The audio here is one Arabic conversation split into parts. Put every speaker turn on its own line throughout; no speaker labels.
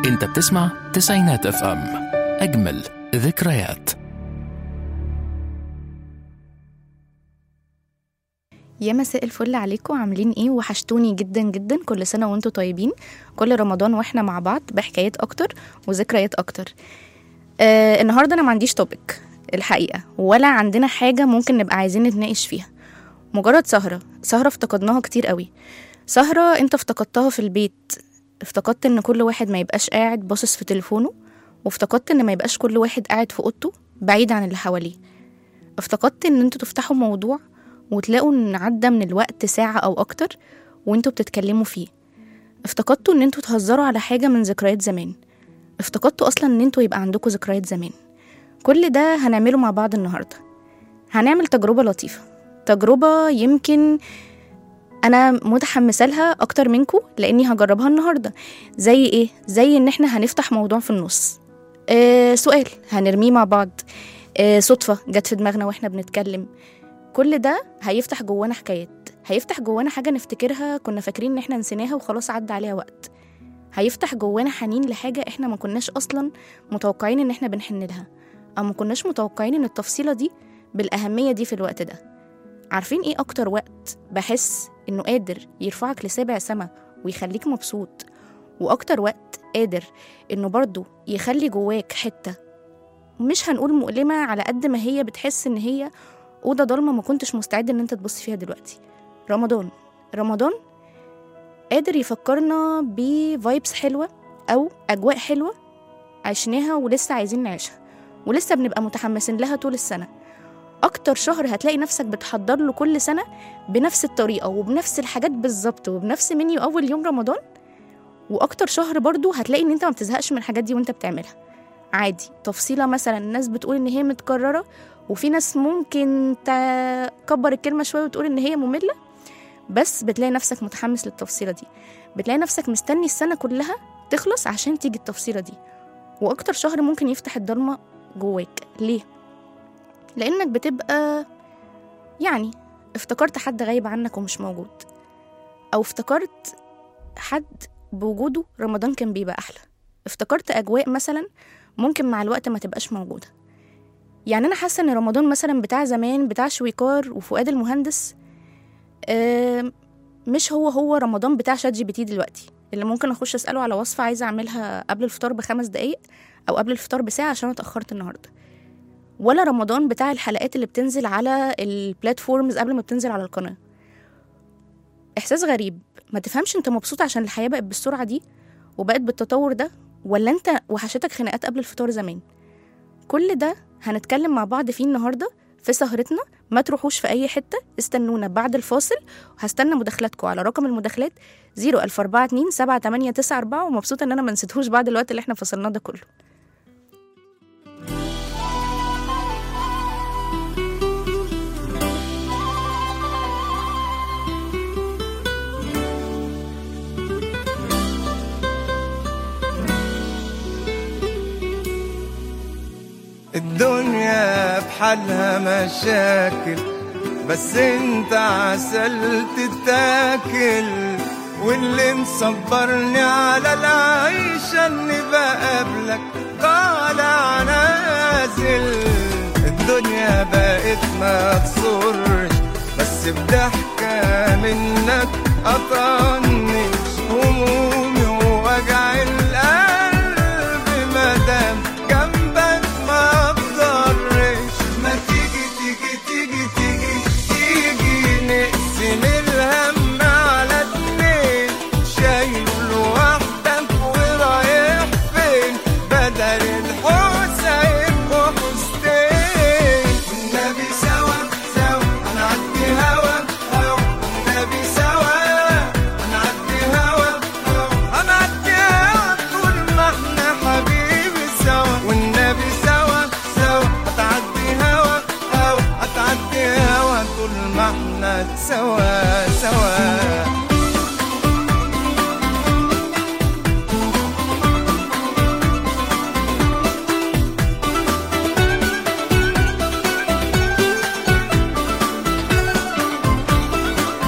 انت بتسمع تسعينات اف ام، اجمل ذكريات.
يا مساء الفل عليكم، عاملين ايه؟ وحشتوني جدا جدا. كل سنة وانتم طيبين. كل رمضان واحنا مع بعض بحكايات اكتر وذكريات اكتر. النهاردة انا ما عنديش توبيك الحقيقة، ولا عندنا حاجة ممكن نبقى عايزين نتناقش فيها. مجرد سهرة افتقدناها كتير قوي. سهرة انت افتقدتها في البيت، افتقدت ان كل واحد ما يبقاش قاعد باصص في تليفونه، وافتقدت ان ما يبقاش كل واحد قاعد في اوضته بعيد عن اللي حواليه. افتقدت ان انتوا تفتحوا موضوع وتلاقوا ان عدى من الوقت ساعة او اكتر وانتوا بتتكلموا فيه. افتقدتوا ان انتوا تهزروا على حاجة من ذكريات زمان. افتقدتوا اصلا ان انتوا يبقى عندكم ذكريات زمان. كل ده هنعمله مع بعض النهاردة. هنعمل تجربة لطيفة، تجربة يمكن انا متحمسه لها اكتر منكم لاني هجربها النهارده. زي ايه؟ زي ان احنا هنفتح موضوع في النص، سؤال هنرميه مع بعض، صدفه جت في دماغنا واحنا بنتكلم. كل ده هيفتح جوانا حكايات، هيفتح جوانا حاجه نفتكرها كنا فاكرين ان احنا نسيناها وخلاص عدى عليها وقت. هيفتح جوانا حنين لحاجه احنا ما كناش اصلا متوقعين ان احنا بنحن لها، او ما كناش متوقعين ان التفصيله دي بالاهميه دي في الوقت ده. عارفين ايه اكتر وقت بحس انه قادر يرفعك لسابع سما ويخليك مبسوط، واكتر وقت قادر انه برضو يخلي جواك حتة مش هنقول مؤلمة على قد ما هي بتحس ان هي أوضة ضلمة ما كنتش مستعد ان انت تبص فيها دلوقتي؟ رمضان قادر يفكرنا بفايبس حلوة او اجواء حلوة عشناها ولسه عايزين نعيشها، ولسه بنبقى متحمسين لها طول السنة. أكتر شهر هتلاقي نفسك بتحضر له كل سنة بنفس الطريقة وبنفس الحاجات بالظبط وبنفس منيو أول يوم رمضان. وأكتر شهر برضو هتلاقي إن أنت ما بتزهقش من الحاجات دي وأنت بتعملها عادي. تفصيلة مثلا الناس بتقول إن هي متكررة، وفي ناس ممكن تكبر الكلمة شوية وتقول إن هي مملة، بس بتلاقي نفسك متحمس للتفصيلة دي، بتلاقي نفسك مستني السنة كلها تخلص عشان تيجي التفصيلة دي. وأكتر شهر ممكن يفتح الضلمة جواك. ليه؟ لأنك بتبقى يعني افتكرت حد غايب عنك ومش موجود، أو افتكرت حد بوجوده رمضان كان بيبقى أحلى، افتكرت أجواء مثلا ممكن مع الوقت ما تبقاش موجودة. يعني أنا حاسة إن رمضان مثلا بتاع زمان بتاع شويكار وفؤاد المهندس مش هو رمضان بتاع شات جي بي تي دلوقتي، اللي ممكن أخش أسأله على وصفة عايزة أعملها قبل الفطار ب5 دقايق أو قبل الفطار بساعة عشان اتأخرت النهاردة. ولا رمضان بتاع الحلقات اللي بتنزل على البلاتفورمز قبل ما بتنزل على القناة. إحساس غريب، ما تفهمش انت مبسوط عشان الحياة بقت بالسرعة دي وبقت بالتطور ده، ولا انت وحشتك خناقات قبل الفطار زمان. كل ده هنتكلم مع بعض فيه النهاردة في سهرتنا. ما تروحوش في أي حتة، استنونا بعد الفاصل، وهستنى مداخلاتكم على رقم المداخلات 014278994. ومبسوطة ان انا ما نسيتهوش بعد الوقت اللي احنا فصلناه ده كله.
الدنيا بحالها مشاكل، بس انت عسل تتاكل. واللي مصبرني على العيشة اني بقابلك طالع نازل. الدنيا بقت ما تصرش، بس بضحكة منك أطنش همومي ووجع القلب مدام جنبك ما بضرش. ما تيجي نقسم الهم على 2، شايل لوحدك ورايح فين؟ بدل الحسين وحستين. والنبي سوا هنعدي هوا والنبي سوا هنعدي هوا طول ما احنا حبيبي سوا. والنبي سوا هتعدي هوا طول ما احنا سوا.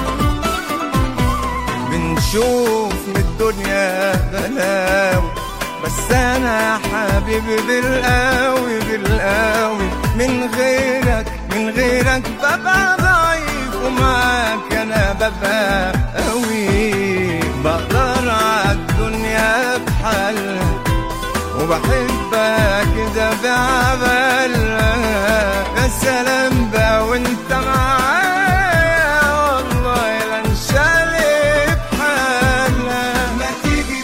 بنشوف من الدنيا بلاوي بس انا حبيبي بالقوي بالقوي، من غيرك ببقى ضعيف، ومعاك انا ببقى قوي. بقدر عالدنيا بحالها، وبحبك كده بعبالها. يا سلام بقى وانت معايا، والله لا انشالي بحالها. ما تيجي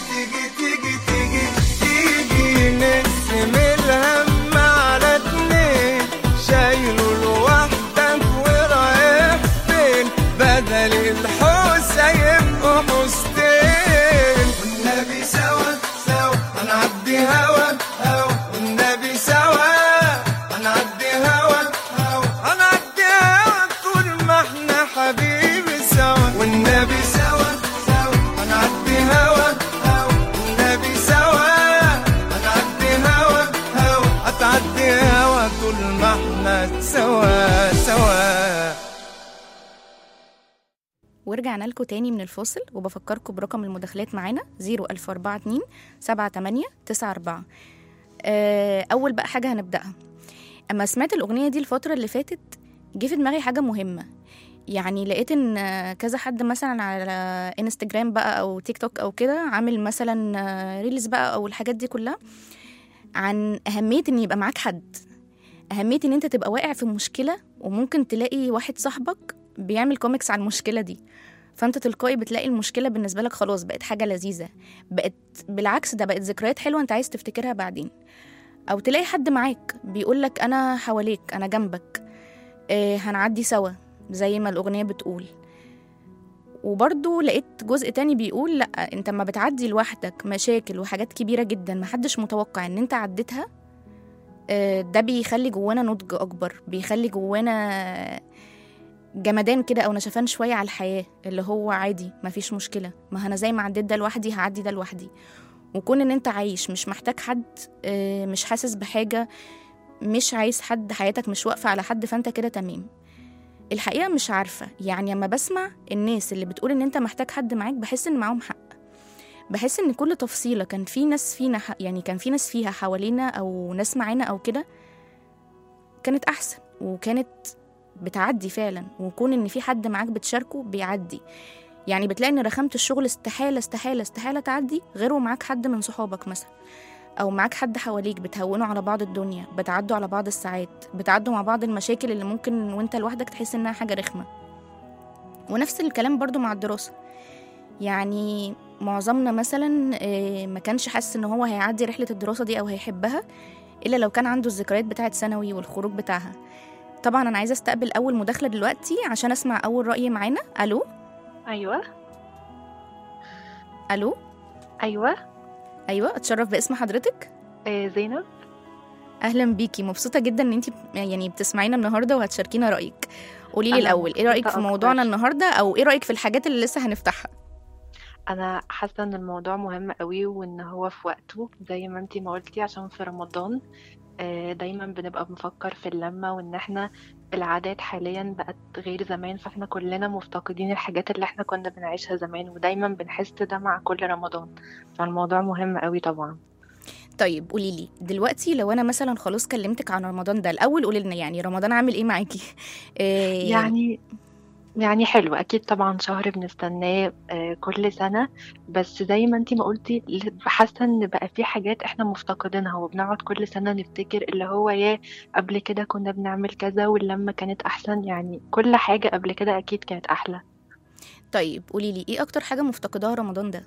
نقسم الهم على اتنين، شايله لوحدك ورايح فين؟ بدل الحوسة يبقوا حوستين. والنبي سوا هنعدي هوا والنبي سوا هنعدي هوا طول ما احنا حبيبي سوا. والنبي سوا هنعدي هوا والنبي سوا هنعدي هوا هتعدي هوا طول ما احنا سوا.
ورجعنا لكم تاني من الفاصل، وبفكركم برقم المداخلات معانا 00427 7894. أول بقى حاجة هنبدأها، أما سمعت الأغنية دي الفترة اللي فاتت جه في دماغي حاجة مهمة. يعني لقيت إن كذا حد مثلا على انستجرام بقى أو تيك توك أو كده عامل مثلا ريلز بقى أو الحاجات دي كلها عن أهمية إن يبقى معاك حد، أهمية إن أنت تبقى واقع في مشكلة وممكن تلاقي واحد صاحبك بيعمل كوميكس على المشكلة دي، فانت تلقائي بتلاقي المشكلة بالنسبة لك خلاص بقت حاجة لذيذة، بقت بالعكس ده بقت ذكريات حلوة انت عايز تفتكرها بعدين. او تلاقي حد معاك بيقولك انا حواليك انا جنبك، هنعدي سوا زي ما الأغنية بتقول. وبرضو لقيت جزء تاني بيقول لأ، انت ما بتعدي لوحدك مشاكل وحاجات كبيرة جدا محدش متوقع ان انت عدتها، ده بيخلي جوانا نضج اكبر، بيخلي جوانا جمدان كده او نشفان شويه على الحياه، اللي هو عادي مفيش مشكله، ما انا زي ما عديت ده لوحدي هعدي ده لوحدي. وكون ان انت عايش مش محتاج حد، مش حاسس بحاجه، مش عايز حد، حياتك مش واقفه على حد، فانت كده تمام. الحقيقه مش عارفه، يعني اما بسمع الناس اللي بتقول ان انت محتاج حد معاك بحس ان معاهم حق، بحس ان كل تفصيله كان في ناس فينا يعني كان في ناس فيها حوالينا او ناس معانا او كده كانت احسن وكانت بتعدي فعلا. وكون ان في حد معاك بتشاركه بيعدي، يعني بتلاقي ان رخامة الشغل استحالة تعدي غير ومعاك حد من صحابك مثلا، او معاك حد حواليك بتهونوا على بعض الدنيا، بتعدوا على بعض الساعات، بتعدوا مع بعض المشاكل اللي ممكن وانت لوحدك تحس انها حاجة رخمة. ونفس الكلام برضو مع الدراسة، يعني معظمنا مثلا ما كانش حاسس ان هو هيعدي رحلة الدراسة دي او هيحبها الا لو كان عنده الذكريات بتاعت ثانوي والخروج بتاعها. طبعا انا عايزه استقبل اول مداخله دلوقتي عشان اسمع اول راي معانا. الو.
ايوه
الو.
ايوه
اتشرف باسم حضرتك.
زينب.
اهلا بيكي، مبسوطه جدا ان انت يعني بتسمعينا النهارده وهتشاركينا رايك. قولي لي الاول ايه رايك في موضوعنا النهارده، او ايه رايك في الحاجات اللي لسه هنفتحها؟
انا حاسه ان الموضوع مهم قوي وان هو في وقته زي ما انتي ما قلتي، عشان في رمضان دايما بنبقى بنفكر في اللمة، وان احنا العادات حاليا بقت غير زمان، فاحنا كلنا مفتقدين الحاجات اللي احنا كنا بنعيشها زمان، ودايما بنحس ده مع كل رمضان، فالموضوع مهم قوي طبعا.
طيب قولي لي دلوقتي، لو انا مثلا خلاص كلمتك عن رمضان ده، الاول قولي لنا يعني رمضان عامل ايه معاكي؟
يعني حلو اكيد طبعا، شهر بنستناه كل سنه، بس زي ما انتي ما قلتي حاسه ان بقى في حاجات احنا مفتقدينها، وبنقعد كل سنه نفتكر اللي هو يا قبل كده كنا بنعمل كذا واللمه كانت احسن، يعني كل حاجه قبل كده اكيد كانت احلى.
طيب قولي لي ايه اكتر حاجه مفتقداها رمضان ده؟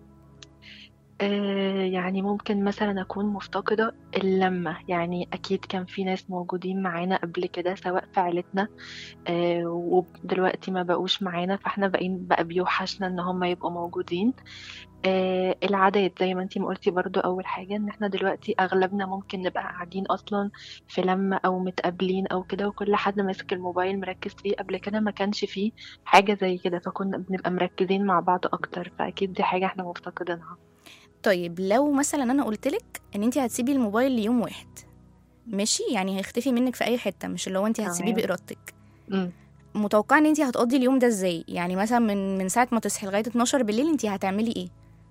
يعني ممكن مثلا أكون مفتقدة اللمة، يعني أكيد كان في ناس موجودين معانا قبل كده سواء في عيلتنا ودلوقتي ما بقوش معانا، فاحنا بقى بيوحشنا ان هم يبقوا موجودين. العادات زي ما انتي ما قلتي برضو، أول حاجة ان احنا دلوقتي أغلبنا ممكن نبقى قاعدين أصلا في لمة أو متقابلين أو كده، وكل حد ماسك الموبايل مركز فيه. قبل كده ما كانش فيه حاجة زي كده، فكنا بنبقى مركزين مع بعض أكتر، فأكيد دي حاجة احنا مفتقدينها.
طيب لو مثلا انا قلتلك ان انتي هتسيبي الموبايل ليوم واحد، ماشي؟ يعني هيختفي منك في اي حته، مش اللي هو انتي هتسيبيه بارادتك. متوقعه ان انتي هتقضي اليوم ده ازاي؟ يعني مثلا من ساعه ما تصحي لغايه 12 بالليل انتي هتعملي ايه؟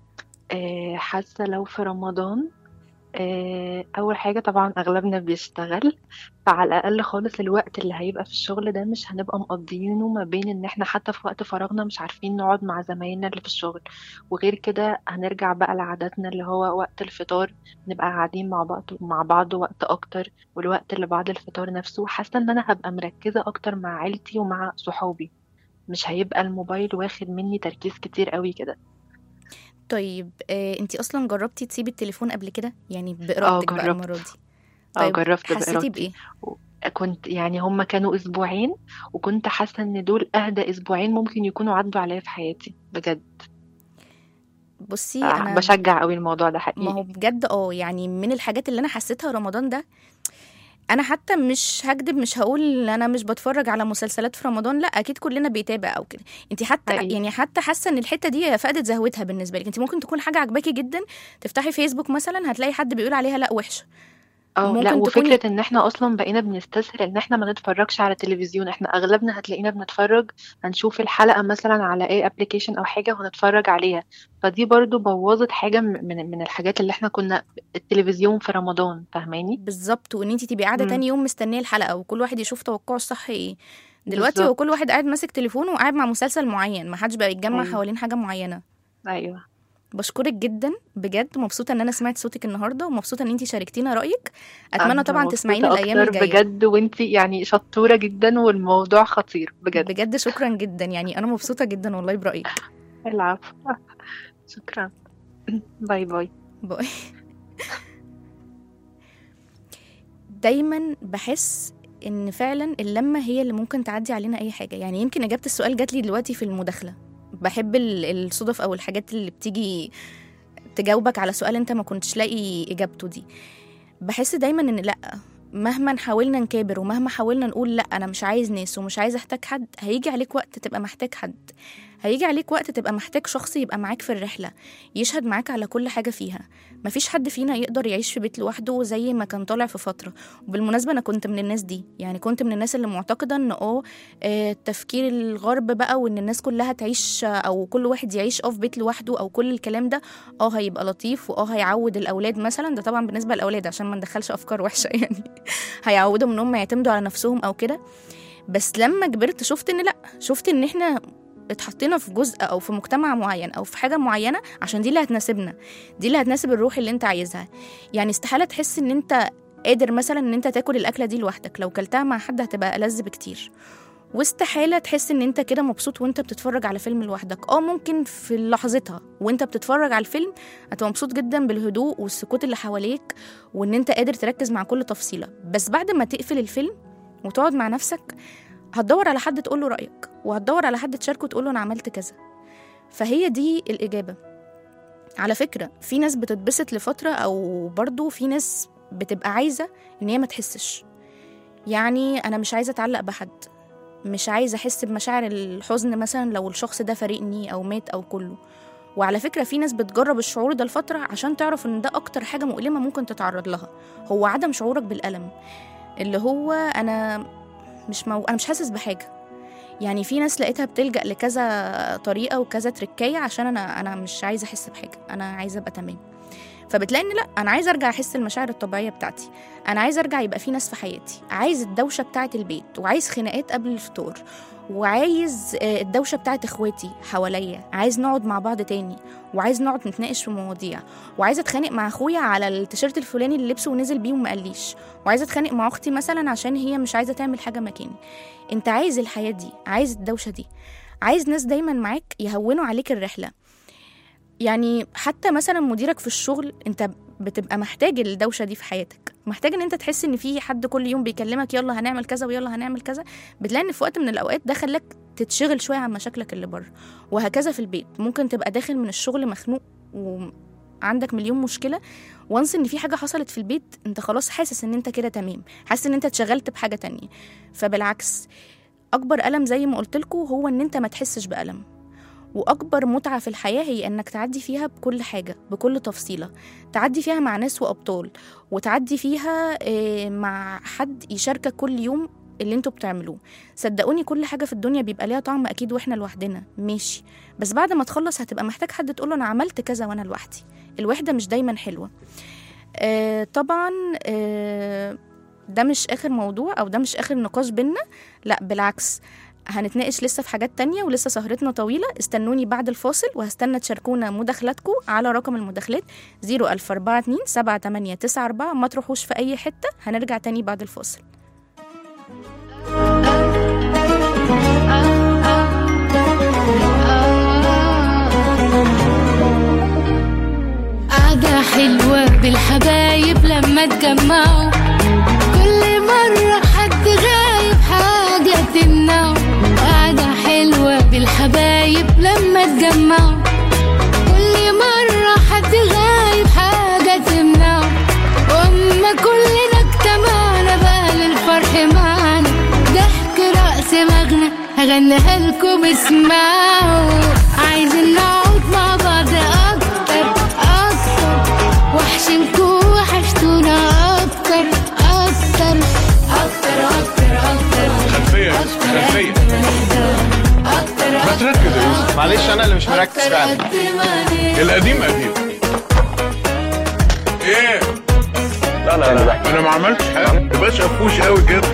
حاسة لو في رمضان، أول حاجة طبعا أغلبنا بيشتغل، فعلى الأقل خالص الوقت اللي هيبقى في الشغل ده مش هنبقى مقضيينه ما بين إن احنا حتى في وقت فراغنا مش عارفين نقعد مع زمايلنا اللي في الشغل. وغير كده هنرجع بقى لعاداتنا اللي هو وقت الفطار نبقى قاعدين مع بعض وقت أكتر، والوقت اللي بعد الفطار نفسه حاسة إن أنا هبقى مركزة أكتر مع عيلتي ومع صحابي، مش هيبقى الموبايل واخد مني تركيز كتير قوي كده.
طيب انتي اصلا جربتي تسيبي التليفون قبل كده؟ يعني
اه
بإرادتك بقى المرة
جربت.
دي؟
اه
طيب
جربت
حسيتي
بإرادتي.
بإيه؟
و- كنت يعني هما كانوا أسبوعين، وكنت حاسة إن دول أهدى أسبوعين ممكن يكونوا عدوا عليا في حياتي بجد.
بصي انا،
بشجع قوي الموضوع ده
ما هو
حقيقي.
بجد يعني من الحاجات اللي انا حسيتها رمضان ده، انا حتى مش هكدب، مش هقول انا مش بتفرج على مسلسلات في رمضان، لا اكيد كلنا بيتابع او كده. انت حتى
حقيقي.
يعني حتى حاسه ان الحته دي فقدت زهوتها بالنسبه لك؟ انت ممكن تكون حاجه عجباكي جدا، تفتحي فيسبوك مثلا هتلاقي حد بيقول عليها لا وحشه.
اه لا،
ممكن تكوني
وفكرة ان احنا اصلا بقينا بنستسهل ان احنا ما نتفرجش على تلفزيون. احنا اغلبنا هتلاقينا بنتفرج، هنشوف الحلقة مثلا على اي ابلكيشن او حاجة وهنتفرج عليها. فدي برضو بوظت حاجة من الحاجات اللي احنا كنا التلفزيون في رمضان، فاهماني؟
بالظبط، وان انت تبقي قاعده
امم.
تاني يوم مستنيه الحلقه وكل واحد يشوف توقعه الصح ايه. دلوقتي هو كل
بالظبط.
واحد قاعد ماسك تليفونه وقاعد مع مسلسل معين، ما حدش بقى يتجمع
ايوه.
حوالين حاجه معينه.
ايوه.
بشكرك جدا بجد، مبسوطه ان انا سمعت صوتك النهارده، ومبسوطه ان انت شاركتينا رايك. اتمنى
انا
طبعا تسمعيني
مبسوطة
الايام
اكتر
الجايه.
بجد، وانتي يعني شطورة جدا والموضوع خطير بجد.
بجد شكرا جدا، يعني انا مبسوطه جدا والله برايك.
العفو. شكرا. باي باي.
باي. دايما بحس ان فعلا اللمه هي اللي ممكن تعدي علينا اي حاجه. يعني يمكن اجابه السؤال جات لي دلوقتي في المداخله. بحب الصدف او الحاجات اللي بتيجي تجاوبك على سؤال انت ما كنتش لاقي اجابته دي. بحس دايما ان لا، مهما حاولنا نكابر ومهما حاولنا نقول لا انا مش عايز ناس ومش عايز احتاج حد، هيجي عليك وقت تبقى محتاج حد. هيجي عليك وقت تبقى محتاج شخص يبقى معاك في الرحلة، يشهد معاك على كل حاجة فيها. مفيش حد فينا يقدر يعيش في بيت لوحده زي ما كان طالع في فترة. وبالمناسبة أنا كنت من الناس دي، يعني كنت من الناس اللي معتقدة أن تفكير الغرب بقى، وأن الناس كلها تعيش أو كل واحد يعيش في بيت لوحده أو كل الكلام ده هيبقى لطيف هيعود الأولاد مثلا. ده طبعا بالنسبة للأولاد عشان ما ندخلش أفكار وحشة يعني. هيعودهم ان هم يعتمدوا على نفسهم او كده. بس لما كبرت شفت ان لا، شفت ان احنا اتحطينا في جزء او في مجتمع معين او في حاجه معينه عشان دي اللي هتناسبنا، دي اللي هتناسب الروح اللي انت عايزها. يعني استحاله تحس ان انت قادر مثلا ان انت تاكل الاكله دي لوحدك، لو كلتها مع حد هتبقى ألذ بكتير. واستحاله تحس ان انت كده مبسوط وانت بتتفرج على فيلم لوحدك. ممكن في لحظتها وانت بتتفرج على الفيلم هتبقى مبسوط جدا بالهدوء والسكوت اللي حواليك وان انت قادر تركز مع كل تفصيله. بس بعد ما تقفل الفيلم وتقعد مع نفسك هتدور على حد تقوله رأيك، وهتدور على حد تشاركه تقوله أنا عملت كذا. فهي دي الإجابة. على فكرة في ناس بتتبسط لفترة، أو برضو في ناس بتبقى عايزة إن هي ما تحسش. يعني أنا مش عايزة أتعلق بحد، مش عايزة أحس بمشاعر الحزن مثلا لو الشخص ده فارقني أو مات أو كله. وعلى فكرة في ناس بتجرب الشعور ده لفترة عشان تعرف إن ده أكتر حاجة مؤلمة ممكن تتعرض لها، هو عدم شعورك بالألم، اللي هو أنا أنا مش حاسس بحاجة. يعني في ناس لقيتها بتلجأ لكذا طريقة وكذا تركية عشان أنا مش عايزة أحس بحاجة، أنا عايزة أبقى تمام. فبتلاقي إن لأ، أنا عايزة أرجع أحس المشاعر الطبيعية بتاعتي، أنا عايزة أرجع يبقى في ناس في حياتي، عايز الدوشة بتاعة البيت، وعايز خناقات قبل الفطور، وعايز الدوشة بتاعة إخواتي حواليا، عايز نقعد مع بعض تاني، وعايز نقعد نتناقش في مواضيع، وعايزة أتخانق مع أخويا على التيشيرت الفلاني اللي لبسه ونزل بيه وما قاليش، وعايزة أتخانق مع أختي مثلا عشان هي مش عايزة تعمل حاجة مكاني. أنت عايز الحياة دي، عايز الدوشة دي، عايز ناس دايما معاك يهونوا عليك الرحلة. يعني حتى مثلا مديرك في الشغل انت بتبقى محتاج الدوشة دي في حياتك، محتاج ان انت تحس ان في حد كل يوم بيكلمك يلا هنعمل كذا ويلا هنعمل كذا. بتلاقي ان في وقت من الاوقات ده خلاك تتشغل شوية عن مشاكلك اللي بره. وهكذا في البيت ممكن تبقى داخل من الشغل مخنوق وعندك مليون مشكلة، وانس ان في حاجة حصلت في البيت انت خلاص حاسس ان انت كده تمام، حاسس ان انت اتشغلت بحاجة تانية. فبالعكس، اكبر ألم زي ما قلتلكوا هو ان انت ما تحسش بألم، وأكبر متعة في الحياة هي أنك تعدي فيها بكل حاجة بكل تفصيلة، تعدي فيها مع ناس وأبطال، وتعدي فيها مع حد يشاركك كل يوم اللي انتوا بتعملوه. صدقوني كل حاجة في الدنيا بيبقى ليها طعم أكيد واحنا لوحدنا ماشي، بس بعد ما تخلص هتبقى محتاج حد تقوله أنا عملت كذا وأنا لوحدي. الوحدة مش دايما حلوة. طبعا ده مش آخر موضوع أو ده مش آخر نقاش بينا، لا بالعكس هنتناقش لسه في حاجات تانية ولسه سهرتنا طويلة. استنوني بعد الفاصل وهستنى تشاركونا مداخلاتكم على رقم المداخلات 004278894. ما تروحوش في أي حتة، هنرجع تاني بعد الفاصل.
قعدة حلوة بالحبايب لما تجمعوا، كل مرة حد غايب حاجة تمنعه. قعدة حلوة بالحبايب لما تجمعوا، كل مرة حد غايب حاجة تمنعه. وأما كلنا اجتمعنا بقى للفرح معانا، ضحك رقص مغنى هغنيها لكم اسمعوا. عايزين نقعد مع بعض أكتر أكتر، وحشنكوا وحشتونا أكتر أكتر أكتر أكتر أكتر.
خلفية ما تركز يا يوسف، معلش أنا اللي مش مركز فعلا. القديم قديم. إيه؟ لا أنا ما عملتش حاجة، متبقاش قفوش قوي كده.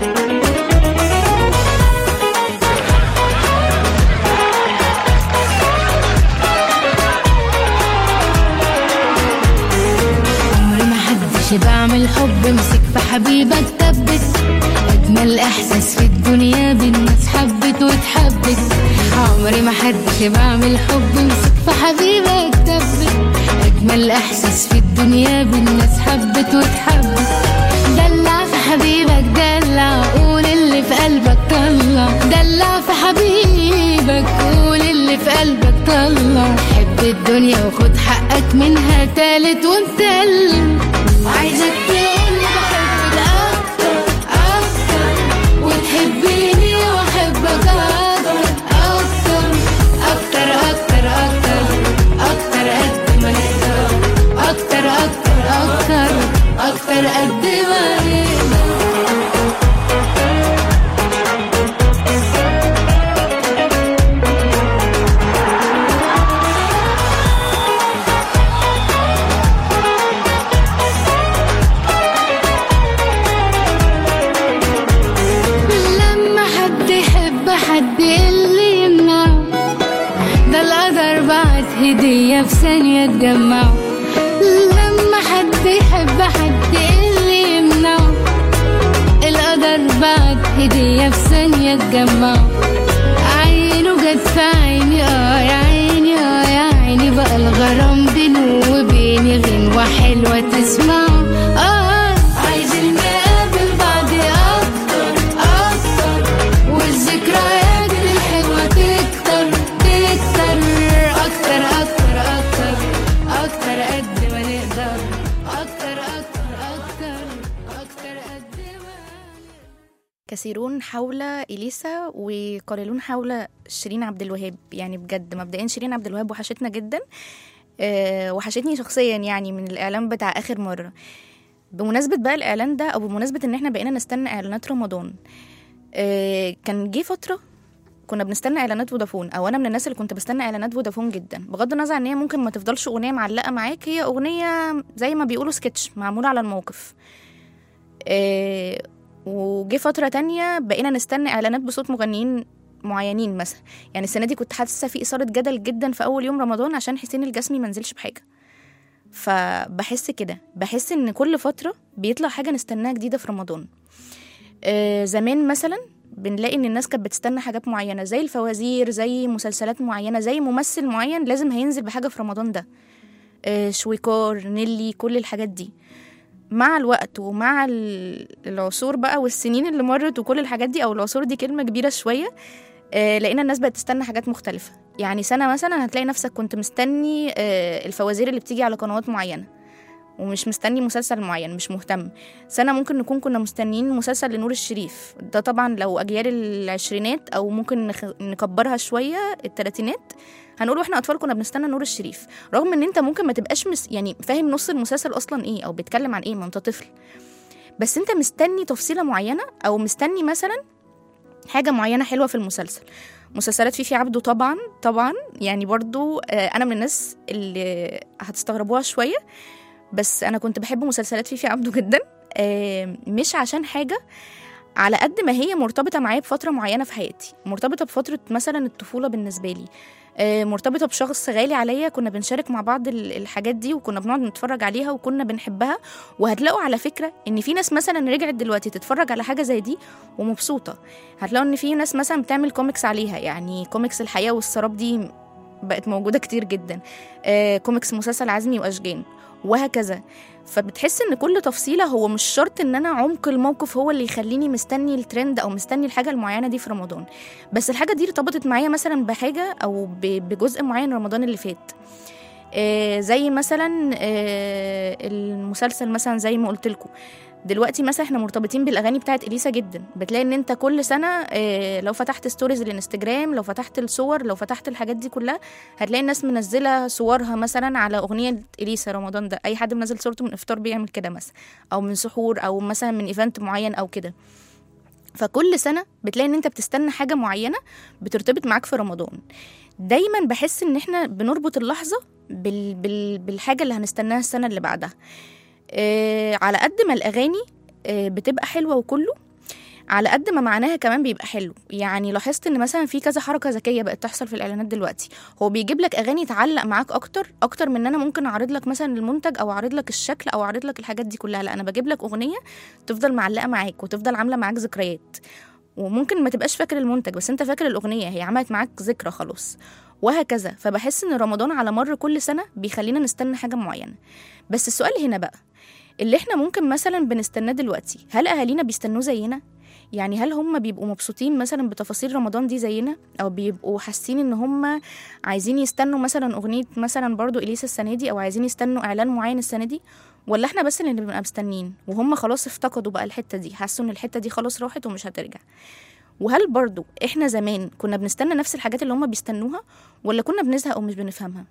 بعمل حب مسك في حبيبك ثبت، أجمل إحساس في الدنيا بالناس حبت واتحبت. عمري ما حدش بعمل حب مسك في حبيبك ثبت، أجمل إحساس في الدنيا بالناس حبت واتحبت. دلع في حبيبك دلع، قول اللي في قلبك طلع. دلع في حبيبك قول اللي في قلبك طلع. حب الدنيا وخد حقك منها تالت ومتلم. عايزك تقولي بحبك أكتر أكتر، وتحبيني وأحبك أكتر أكتر أكتر أكتر أكتر أكتر قد ما نقدر. أكتر أكتر أكتر أكتر قد ما نقدر. حد اللي يمنعه، ده القدر بعت هدية في ثانية تجمعه. لما حد يحب حد اللي يمنعه، القدر بعت هدية في ثانية تجمعه. عينه جت في عيني يا عيني يا عيني، بقى الغرام بينه وبيني غنوة حلوة تسمعه. عايزين نقابل بعض أكتر أكتر، والذكريات الحلوة تكتر تكتر. أكتر أكتر أكتر أكتر قد ما نقدر. أكتر أكتر أكتر أكتر قد ما نقدر.
كثيرون حول إليسا وقليلون حول شيرين عبد الوهاب. يعني بجد مبدئيا شيرين عبد الوهاب وحشتنا جدا، وحشتني شخصيا يعني من الإعلان بتاع آخر مرة. بمناسبة بقى الإعلان ده أو بمناسبة إن احنا بقينا نستنى إعلانات رمضان، كان جه فترة كنا بنستنى إعلانات فودافون، أو أنا من الناس اللي كنت بستنى إعلانات فودافون جدا، بغض النظر إن هي ممكن ما تفضلش أغنية معلقة معاك، هي أغنية زي ما بيقولوا سكتش معمولة على الموقف. وجه فترة تانية بقينا نستنى إعلانات بصوت مغنيين معينين مثلا. يعني السنة دي كنت حاسة في إثارة جدل جدا في أول يوم رمضان عشان حسين الجسمي منزلش بحاجة. فبحس كده، بحس إن كل فترة بيطلع حاجة نستناها جديدة في رمضان. زمان مثلا بنلاقي إن الناس كانت بتستنى حاجات معينة زي الفوازير، زي مسلسلات معينة، زي ممثل معين لازم هينزل بحاجة في رمضان ده. شويكار، نيلي، كل الحاجات دي مع الوقت ومع العصور بقى والسنين اللي مرت وكل الحاجات دي، أو العصور دي كلمة كبيرة شوية، لقينا الناس بقت تستنى حاجات مختلفة. يعني سنة مثلا هتلاقي نفسك كنت مستني الفوازير اللي بتيجي على قنوات معينة ومش مستني مسلسل معين، مش مهتم. سنة ممكن نكون كنا مستنيين مسلسل لنور الشريف، ده طبعا لو أجيال العشرينات أو ممكن نكبرها شوية التلاتينات، هنقول واحنا أطفال كنا بنستنى نور الشريف، رغم ان انت ممكن ما تبقاش يعني فاهم نص المسلسل أصلا ايه أو بيتكلم عن ايه، ما انت طفل، بس انت مستني تفصيلة معينة، أو مستني مثلا حاجة معينة حلوة في المسلسل. مسلسلات فيفي عبده طبعا يعني برضو أنا من الناس اللي هتستغربوها شوية، بس أنا كنت بحب مسلسلات فيفي عبده جدا. مش عشان حاجة، على قد ما هي مرتبطة معايا بفترة معينة في حياتي، مرتبطة بفترة مثلا الطفولة بالنسبة لي، مرتبطة بشخص غالي عليا، كنا بنشارك مع بعض الحاجات دي وكنا بنقعد نتفرج عليها وكنا بنحبها. وهتلاقوا على فكرة ان في ناس مثلا رجعت دلوقتي تتفرج على حاجة زي دي ومبسوطة. هتلاقوا ان في ناس مثلا بتعمل كوميكس عليها، يعني كوميكس الحياة والسراب دي بقت موجودة كتير جدا، كوميكس مسلسل عزمي وأشجان وهكذا. فبتحس ان كل تفصيلة هو مش شرط ان انا عمق الموقف هو اللي يخليني مستني الترند او مستني الحاجة المعينة دي في رمضان، بس الحاجة دي ارتبطت معايا مثلا بحاجة او بجزء معين رمضان اللي فات. زي مثلا المسلسل مثلا زي ما قلت لكم دلوقتي مثلا احنا مرتبطين بالاغاني بتاعت اليسا جدا. بتلاقي ان انت كل سنه لو فتحت ستوريز الانستجرام، لو فتحت الصور، لو فتحت الحاجات دي كلها، هتلاقي الناس منزله صورها مثلا على اغنيه اليسا رمضان ده. اي حد منزل صورته من افطار بيعمل كده مثلا، او من سحور، او مثلا من ايفنت معين او كده. فكل سنه بتلاقي ان انت بتستنى حاجه معينه بترتبط معاك في رمضان. دايما بحس ان احنا بنربط اللحظه بالحاجه اللي هنستناها السنه اللي بعدها. على قد ما الأغاني بتبقى حلوة وكله، على قد ما معناها كمان بيبقى حلو. يعني لاحظت ان مثلا في كذا حركة ذكية بقت تحصل في الإعلانات دلوقتي، هو بيجيب لك أغاني تعلق معاك أكتر من ان انا ممكن أعرض لك مثلا المنتج أو أعرض لك الشكل أو أعرض لك الحاجات دي كلها. لا، أنا بجيب لك أغنية تفضل معلقة معاك وتفضل عاملة معاك ذكريات، وممكن ما تبقاش فاكر المنتج بس انت فاكر الأغنية، هي عملت معاك ذكرى خلاص وهكذا. فبحس ان رمضان على مر كل سنة بيخلينا نستنى حاجة معينة. بس السؤال هنا بقى، اللي احنا ممكن مثلا بنستناه دلوقتي، هل اهالينا بيستنوه زينا؟ يعني هل هم بيبقوا مبسوطين مثلا بتفاصيل رمضان دي زينا، او بيبقوا حاسين ان هم عايزين يستنوا مثلا اغنية مثلا برضو اليسا السنة دي، او عايزين يستنوا اعلان معين السنة دي؟ ولا احنا بس اللي بنبقى مستنين وهم خلاص افتقدوا بقى الحتة دي، حسوا ان الحتة دي خلاص راحت ومش هترجع؟ وهل برضو احنا زمان كنا بنستنى نفس الحاجات اللي هم بيستنوها، ولا كنا بنزهق ومش بنفهمها؟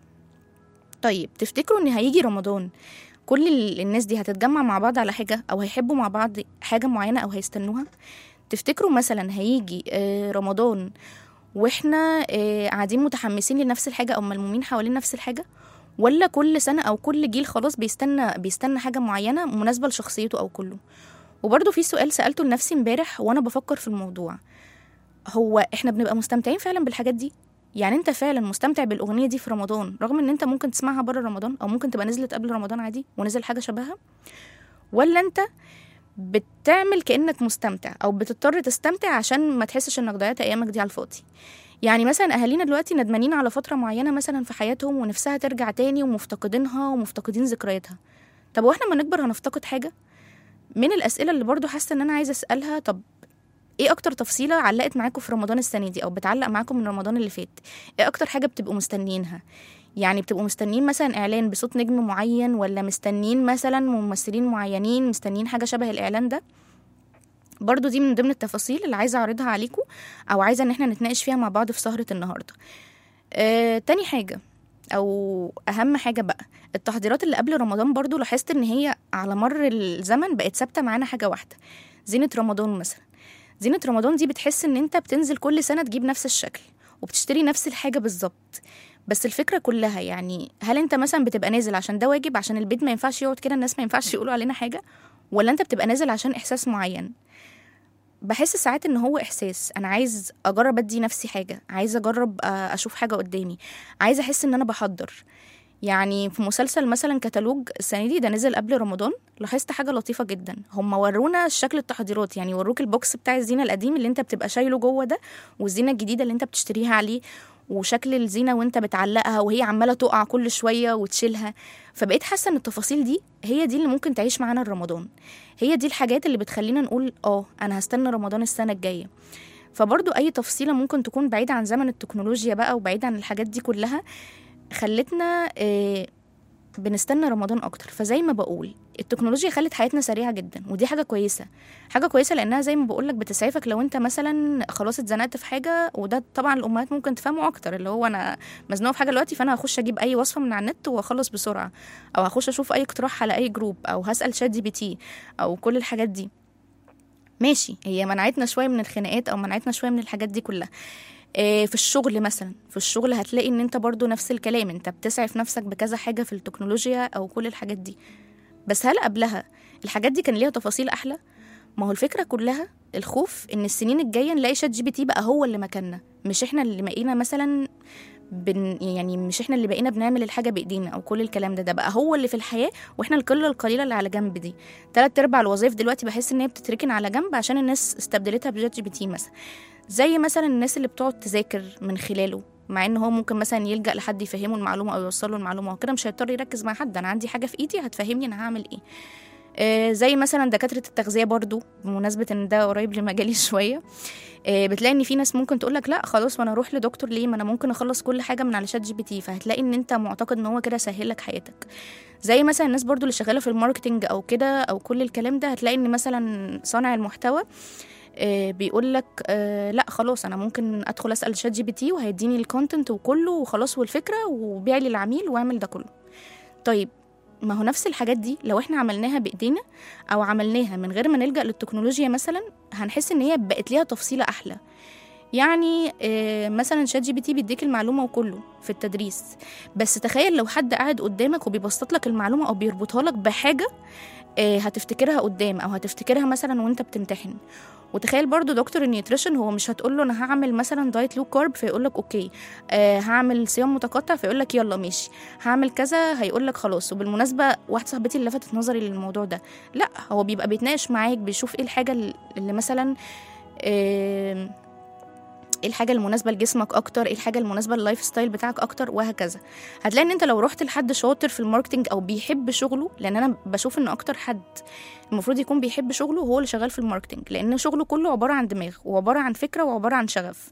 طيب تفتكروا ان هيجي رمضان كل الناس دي هتتجمع مع بعض على حاجة، أو هيحبوا مع بعض حاجة معينة أو هيستنوها؟ تفتكروا مثلا هيجي رمضان وإحنا قاعدين متحمسين لنفس الحاجة أو ملمومين حوالين نفس الحاجة، ولا كل سنة أو كل جيل خلاص بيستنى حاجة معينة مناسبة لشخصيته أو كله؟ وبرضو في سؤال سألته لنفسي امبارح وأنا بفكر في الموضوع، هو إحنا بنبقى مستمتعين فعلا بالحاجات دي؟ يعني انت فعلا مستمتع بالاغنيه دي في رمضان رغم ان انت ممكن تسمعها بره رمضان، او ممكن تبقى نزلت قبل رمضان عادي ونزل حاجه شبهها؟ ولا انت بتعمل كانك مستمتع او بتضطر تستمتع عشان ما تحسش انك ضيعت ايامك دي على الفاضي؟ يعني مثلا اهالينا دلوقتي ندمانين على فتره معينه مثلا في حياتهم ونفسها ترجع تاني ومفتقدينها ومفتقدين ذكرياتها. طب واحنا ما نكبر هنفتقد حاجه؟ من الاسئله اللي برضو حاسه ان انا عايزه اسالها، طب ايه اكتر تفصيله علقت معاكم في رمضان السنه دي او بتعلق معاكم من رمضان اللي فات؟ ايه اكتر حاجه بتبقوا مستنيينها؟ يعني بتبقوا مستنيين مثلا اعلان بصوت نجم معين، ولا مستنيين مثلا ممثلين معينين، مستنيين حاجه شبه الاعلان ده؟ برضو دي من ضمن التفاصيل اللي عايزه اعرضها عليكم او عايزه ان احنا نتناقش فيها مع بعض في سهره النهارده. تاني حاجه او اهم حاجه بقى، التحضيرات اللي قبل رمضان برضو لاحظت ان هي على مر الزمن بقت ثابته معانا حاجه واحده، زينه رمضان مثلا. زينة رمضان دي بتحس ان انت بتنزل كل سنة تجيب نفس الشكل وبتشتري نفس الحاجة بالظبط، بس الفكرة كلها يعني هل انت مثلا بتبقى نازل عشان ده واجب، عشان البيت ما ينفعش يقعد كده، الناس ما ينفعش يقولوا علينا حاجة، ولا انت بتبقى نازل عشان احساس معين؟ بحس ساعات ان هو احساس، انا عايز اجرب ادي نفسي حاجة، عايز اجرب اشوف حاجة قدامي، عايز احس ان انا بحضر. يعني في مسلسل مثلا كتالوج السنة دي ده نزل قبل رمضان، لاحظت حاجة لطيفة جدا، هم ورونا شكل التحضيرات، يعني وروك البوكس بتاع الزينة القديم اللي انت بتبقى شايله جوه ده، والزينة الجديدة اللي انت بتشتريها عليه، وشكل الزينة وانت بتعلقها وهي عمالة تقع كل شوية وتشيلها. فبقيت حاسة ان التفاصيل دي هي دي اللي ممكن تعيش معانا رمضان، هي دي الحاجات اللي بتخلينا نقول انا هستنى رمضان السنة الجاية. فبرضو اي تفصيلة ممكن تكون بعيدة عن زمن التكنولوجيا بقى وبعيدة عن الحاجات دي كلها خلتنا بنستنى رمضان اكتر. فزي ما بقول التكنولوجيا خلت حياتنا سريعه جدا، ودي حاجه كويسه لانها زي ما بقولك بتسعفك لو انت مثلا خلاص اتزنقت في حاجه. وده طبعا الامهات ممكن تفهموا اكتر، اللي هو انا مزنوقه في حاجه دلوقتي فانا هخش اجيب اي وصفه من على النت واخلص بسرعه، او هخش اشوف اي اقتراح على اي جروب، او هسال ChatGPT او كل الحاجات دي. ماشي، هي منعتنا شويه من الخناقات او منعتنا شويه من الحاجات دي كلها. في الشغل مثلا، في الشغل هتلاقي ان انت برضو نفس الكلام، انت بتسعف نفسك بكذا حاجه في التكنولوجيا او كل الحاجات دي. بس هل قبلها الحاجات دي كان ليها تفاصيل احلى؟ ما هو الفكره كلها الخوف ان السنين الجايه نلاقي شات جي بي تي بقى هو اللي مكاننا، مش احنا اللي بقينا مثلا يعني مش احنا اللي بقينا بنعمل الحاجه بايدينا او كل الكلام ده بقى هو اللي في الحياه، واحنا القله القليله اللي على جنب دي. 3/4 الوظائف دلوقتي بحس ان هي بتتركن على جنب عشان الناس استبدلتها بشات جي بي تي مثلا. زي مثلا الناس اللي بتقعد تذاكر من خلاله، مع ان هو ممكن مثلا يلجأ لحد يفهمه المعلومه او يوصله المعلومه، وكده مش هيضطر يركز مع حد، انا عندي حاجه في ايدي هتفهمني انا هعمل ايه. زي مثلا دكاتره التغذيه برضو، بمناسبه ان ده قريب لمجالي شويه، بتلاقي ان في ناس ممكن تقولك لا خلاص، ما انا اروح لدكتور ليه، ما انا ممكن اخلص كل حاجه من على شات جي بي تي. فهتلاقي ان انت معتقد ان هو كده سهل لك حياتك. زي مثلا الناس برضو اللي شغاله في الماركتينج او كده او كل الكلام ده، هتلاقي ان مثلا صانع المحتوى بيقول لك لا خلاص انا ممكن ادخل اسال شات جي بي تي وهيديني الكونتنت وكله وخلاص والفكره وبيع لي العميل واعمل ده كله. طيب ما هو نفس الحاجات دي لو احنا عملناها بايدينا او عملناها من غير ما نلجأ للتكنولوجيا مثلا، هنحس ان هي بقت ليها تفصيله احلى. يعني مثلا شات جي بي تي بيديك المعلومه وكله في التدريس، بس تخيل لو حد قاعد قدامك وبيبسط لك المعلومه او بيربطها لك بحاجه هتفتكرها قدام او هتفتكرها مثلا وانت بتمتحن. وتخيل برضو دكتور النيوتريشن هو مش هتقول له انا هعمل مثلا دايت لو كارب فيقول لك اوكي، هعمل صيام متقطع فيقول لك يلا ماشي، هعمل كذا هيقول لك خلاص. وبالمناسبه واحده صاحبتي اللي لفتت نظري للموضوع ده، لا هو بيبقى بيتناقش معاك، بيشوف ايه الحاجه اللي مثلا ايه الحاجه المناسبه لجسمك اكتر، ايه الحاجه المناسبه لللايف ستايل بتاعك اكتر، وهكذا. هتلاقي ان انت لو رحت لحد شاطر في الماركتنج او بيحب شغله، لان انا بشوف ان اكتر حد المفروض يكون بيحب شغله هو اللي شغال في الماركتنج، لان شغله كله عباره عن دماغ وعباره عن فكره وعباره عن شغف.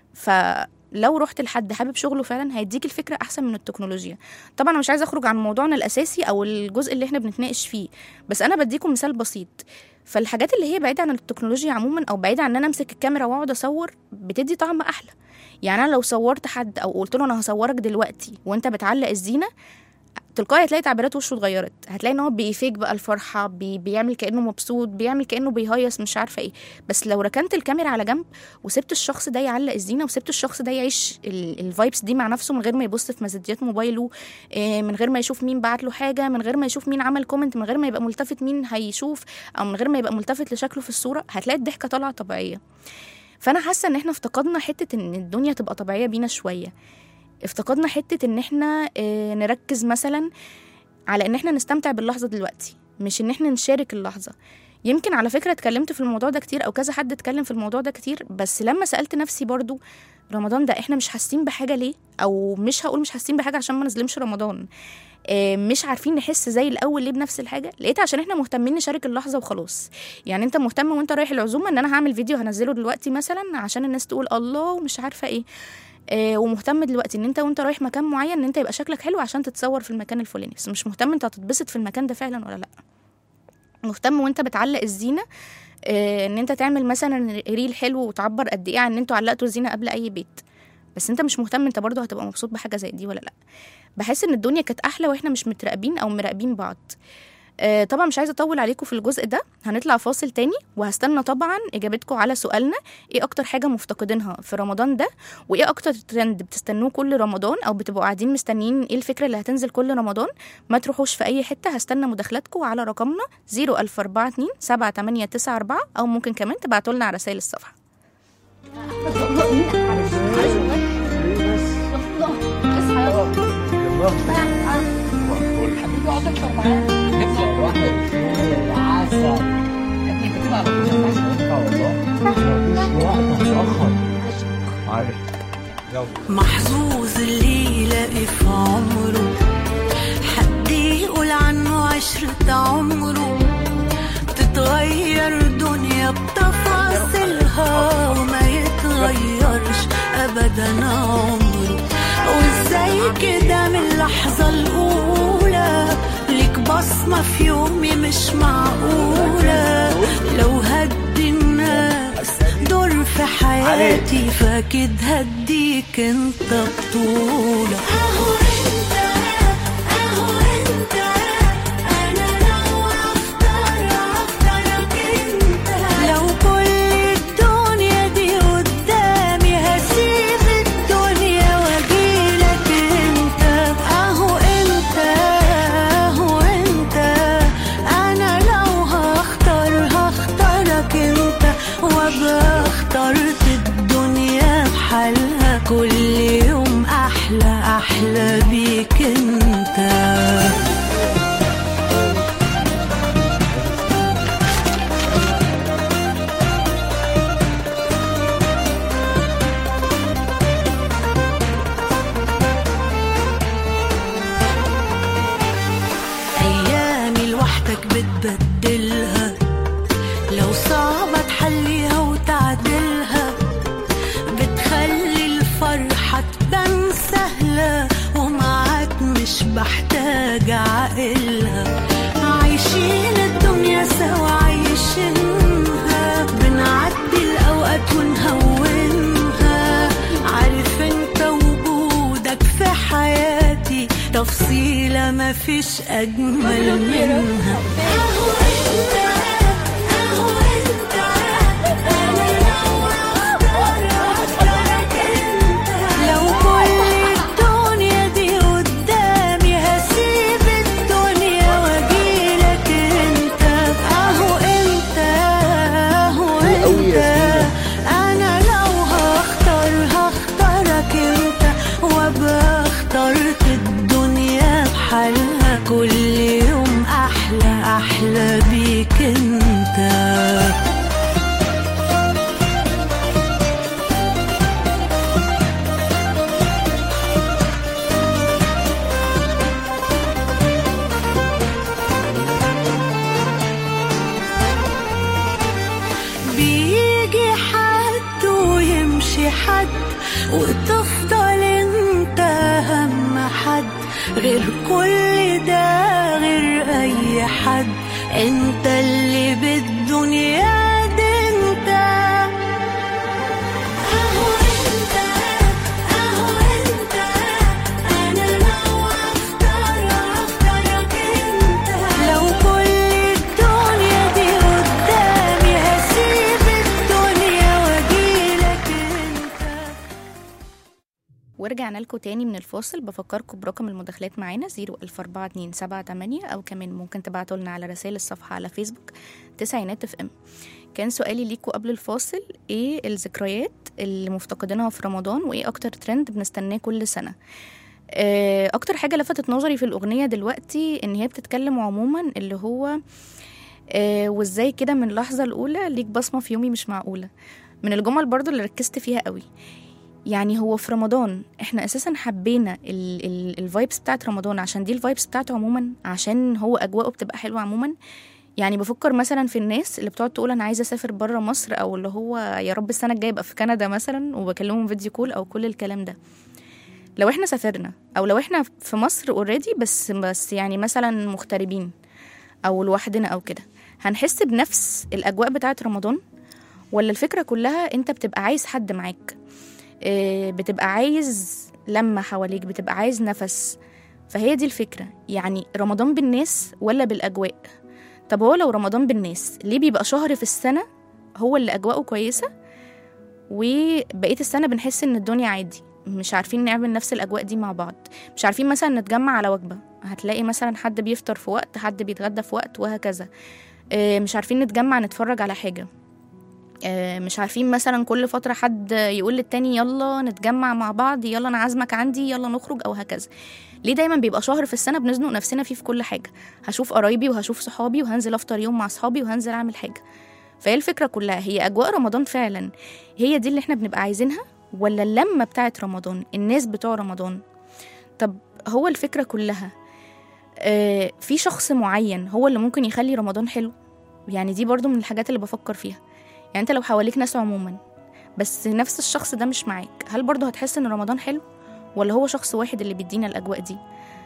فلو رحت لحد حابب شغله فعلا هيديك الفكره احسن من التكنولوجيا. طبعا انا مش عايزه اخرج عن موضوعنا الاساسي او الجزء اللي احنا بنتناقش فيه، بس انا بديكم مثال بسيط. فالحاجات اللي هي بعيده عن التكنولوجيا عموما او بعيده عن ان انا امسك الكاميرا واقعد اصور بتدي طعم احلى. يعني انا لو صورت حد او قلت له انا هصورك دلوقتي وانت بتعلق الزينه، تلقائي هتلاقي تعبيرات وشه اتغيرت، هتلاقي ان هو بيفيك بقى الفرحه، بيعمل كانه مبسوط، بيعمل كانه بيهيص، مش عارفه ايه. بس لو ركنت الكاميرا على جنب وسبت الشخص ده يعلق الزينه وسبت الشخص ده يعيش الفايبس دي مع نفسه من غير ما يبص في مسجات موبايله، من غير ما يشوف مين بعت له حاجه، من غير ما يشوف مين عمل كومنت، من غير ما يبقى ملتفت مين هيشوف، او من غير ما يبقى ملتفت لشكله في الصوره، هتلاقي الضحكه طالعه طبيعيه. فانا حاسه ان احنا افتقدنا حته ان الدنيا تبقى طبيعيه بينا شويه، افتقدنا حته ان احنا نركز مثلا على ان احنا نستمتع باللحظه دلوقتي، مش ان احنا نشارك اللحظه. يمكن على فكره اتكلمت في الموضوع ده كتير او كذا حد اتكلم في الموضوع ده كتير، بس لما سالت نفسي برضو رمضان ده احنا مش حاسين بحاجه ليه؟ او مش هقول مش حاسين بحاجه عشان ما نظلمش رمضان، مش عارفين نحس زي الاول ليه بنفس الحاجه؟ لقيت عشان احنا مهتمين نشارك اللحظه وخلاص. يعني انت مهتم وانت رايح العزومه ان انا هعمل فيديو هنزله دلوقتي مثلا عشان الناس تقول الله ومش عارفه ايه، ومهتم دلوقتي ان انت وانت رايح مكان معين ان انت يبقى شكلك حلو عشان تتصور في المكان الفلاني، بس مش مهتم انت هتتبسط في المكان ده فعلا ولا لا. مهتم وانت بتعلق الزينه ان انت تعمل مثلا ريل حلو وتعبر قد ايه عن ان انتوا علقتوا الزينه قبل اي بيت، بس انت مش مهتم انت برضو هتبقى مبسوط بحاجه زي دي ولا لا. بحس ان الدنيا كانت احلى واحنا مش متراقبين او مراقبين بعض. طبعا مش عايزه اطول عليكم في الجزء ده، هنطلع فاصل تاني وهستنى طبعا اجابتكم على سؤالنا ايه اكتر حاجه مفتقدينها في رمضان ده، وايه اكتر ترند بتستنوه كل رمضان او بتبقوا قاعدين مستنيين ايه الفكره اللي هتنزل كل رمضان. ما تروحوش في اي حته، هستنى مداخلاتكم على رقمنا 004278994 او ممكن كمان تبعتوا لنا على رسائل الصفحه.
محظوظ اللي يلاقي في عمره حد يقول عنه عشرة عمره، تتغير دنيا بتفاصيلها وما يتغيرش أبدا عمره. وازاي كده من اللحظة الأولى ليك بصمة في يومي مش معقولة، لو هدي الناس دور في حياتي فاكيد هديك انت بطولة. اهو انت انا لو اختارك انت، لو بحتاج عقلها. عايشين الدنيا سوا عايشينها، بنعدي الأوقات ونهونها. عارف انت وجودك في حياتي تفصيلة مفيش أجمل منها. كل يوم أحلى أحلى بيك انت. بيجي حد ويمشي حد، وتفضل انت أهم حد. غير كل ده غير أي حد، انت اللي بالدنيا دي انت. اهو انت اهو انت، انا لو اختارك انت. لو كل الدنيا دي قدامي هسيب الدنيا واجيلك انت.
ورجعنا لكم تاني من الفاصل. بفكركم برقم المداخلات معانا 0142778، أو كمان ممكن تبعتوا لنا على رسائل الصفحة على فيسبوك تسعينات اف ام. كان سؤالي ليكم قبل الفاصل: ايه الذكريات اللي مفتقدينها في رمضان، وايه اكتر ترند بنستناه كل سنة؟ اكتر حاجة لفتت نظري في الأغنية دلوقتي ان هي بتتكلم عموما اللي هو وازاي كده من اللحظة الأولى ليك بصمة في يومي مش معقولة. من الجمل برضو اللي ركزت فيها قوي. يعني هو في رمضان احنا اساسا حبينا الفايبس بتاعت رمضان عشان دي الفايبس بتاعته عموما، عشان هو اجواءه بتبقى حلوه عموما. يعني بفكر مثلا في الناس اللي بتقعد تقول انا عايزه اسافر بره مصر، او اللي هو يا رب السنه الجايه ابقى في كندا مثلا وبكلمهم فيديو كول او كل الكلام ده. لو احنا سافرنا او لو احنا في مصر اوريدي بس يعني مثلا مغتربين او لوحدنا او كده، هنحس بنفس الاجواء بتاعت رمضان؟ ولا الفكره كلها انت بتبقى عايز حد معاك، بتبقى عايز لما حواليك، بتبقى عايز نفس؟ فهي دي الفكرة. يعني رمضان بالناس ولا بالأجواء؟ طب هو لو رمضان بالناس ليه بيبقى شهر في السنة هو اللي أجواءه كويسة، وبقية السنة بنحس إن الدنيا عادي، مش عارفين نعمل نفس الأجواء دي مع بعض، مش عارفين مثلا نتجمع على وجبة، هتلاقي مثلا حد بيفطر في وقت، حد بيتغدى في وقت، وهكذا. مش عارفين نتجمع نتفرج على حاجة، مش عارفين مثلا كل فترة حد يقول للتاني يلا نتجمع مع بعض، يلا أنا عازمك عندي، يلا نخرج أو هكذا. ليه دايما بيبقى شهر في السنة بنزنق نفسنا فيه في كل حاجة؟ هشوف قرايبي وهشوف صحابي وهنزل أفطر يوم مع صحابي وهنزل أعمل حاجة. فهي الفكرة كلها هي أجواء رمضان فعلا هي دي اللي احنا بنبقى عايزينها، ولا اللمة بتاعت رمضان، الناس بتوع رمضان؟ طب هو الفكرة كلها في شخص معين هو اللي ممكن يخلي رمضان حلو؟ يعني دي برضو من الحاجات اللي بفكر فيها. يعني انت لو حواليك ناس عموما بس نفس الشخص ده مش معاك، هل برضو هتحس ان رمضان حلو، ولا هو شخص واحد اللي بيدينا الأجواء دي؟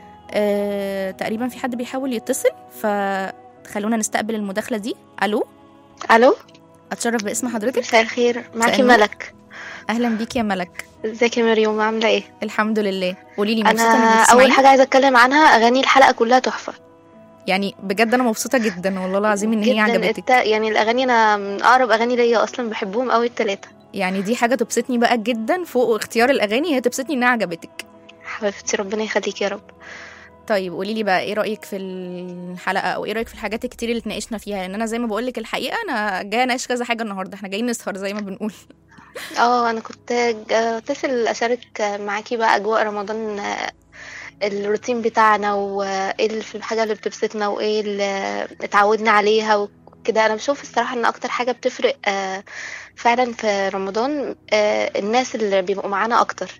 تقريبا في حد بيحاول يتصل، فخلونا نستقبل المداخلة دي. ألو.
الو،
أتشرف باسم حضرتك.
مساء الخير، معاكي
النور.
ملك.
أهلا بيك يا ملك.
ازيك يا مريم، عامله ايه؟
الحمد لله. قولي لي،
انا
مبسوطة انك
اول
بتسمعيني؟
حاجه عايزه اتكلم عنها اغاني الحلقه كلها تحفه
يعني بجد انا مبسوطة جدا والله العظيم ان هي
جدا.
عجبتك.
يعني الاغاني انا من اقرب اغاني ليا اصلا، بحبهم قوي التلاتة.
يعني دي حاجة تبسطني بقى جدا فوق اختيار الأغاني، هي تبسطني انها عجبتك.
حبيبتي ربنا يخليكي يا رب.
طيب قولي لي بقى ايه رأيك في الحلقة، او ايه رأيك في الحاجات الكتير اللي اتناقشنا فيها؟ لان انا زي ما بقول لك الحقيقة انا جايه اناقش كذا حاجة النهاردة، احنا جايين نسهر زي ما بنقول.
انا كنت اتصل اشارك معاكي بقى اجواء رمضان، الروتين بتاعنا، وايه الحاجه اللي بتبسطنا وايه اللي اتعودنا عليها وكده. انا بشوف الصراحه ان اكتر حاجه بتفرق فعلا في رمضان الناس اللي بيبقوا معانا اكتر.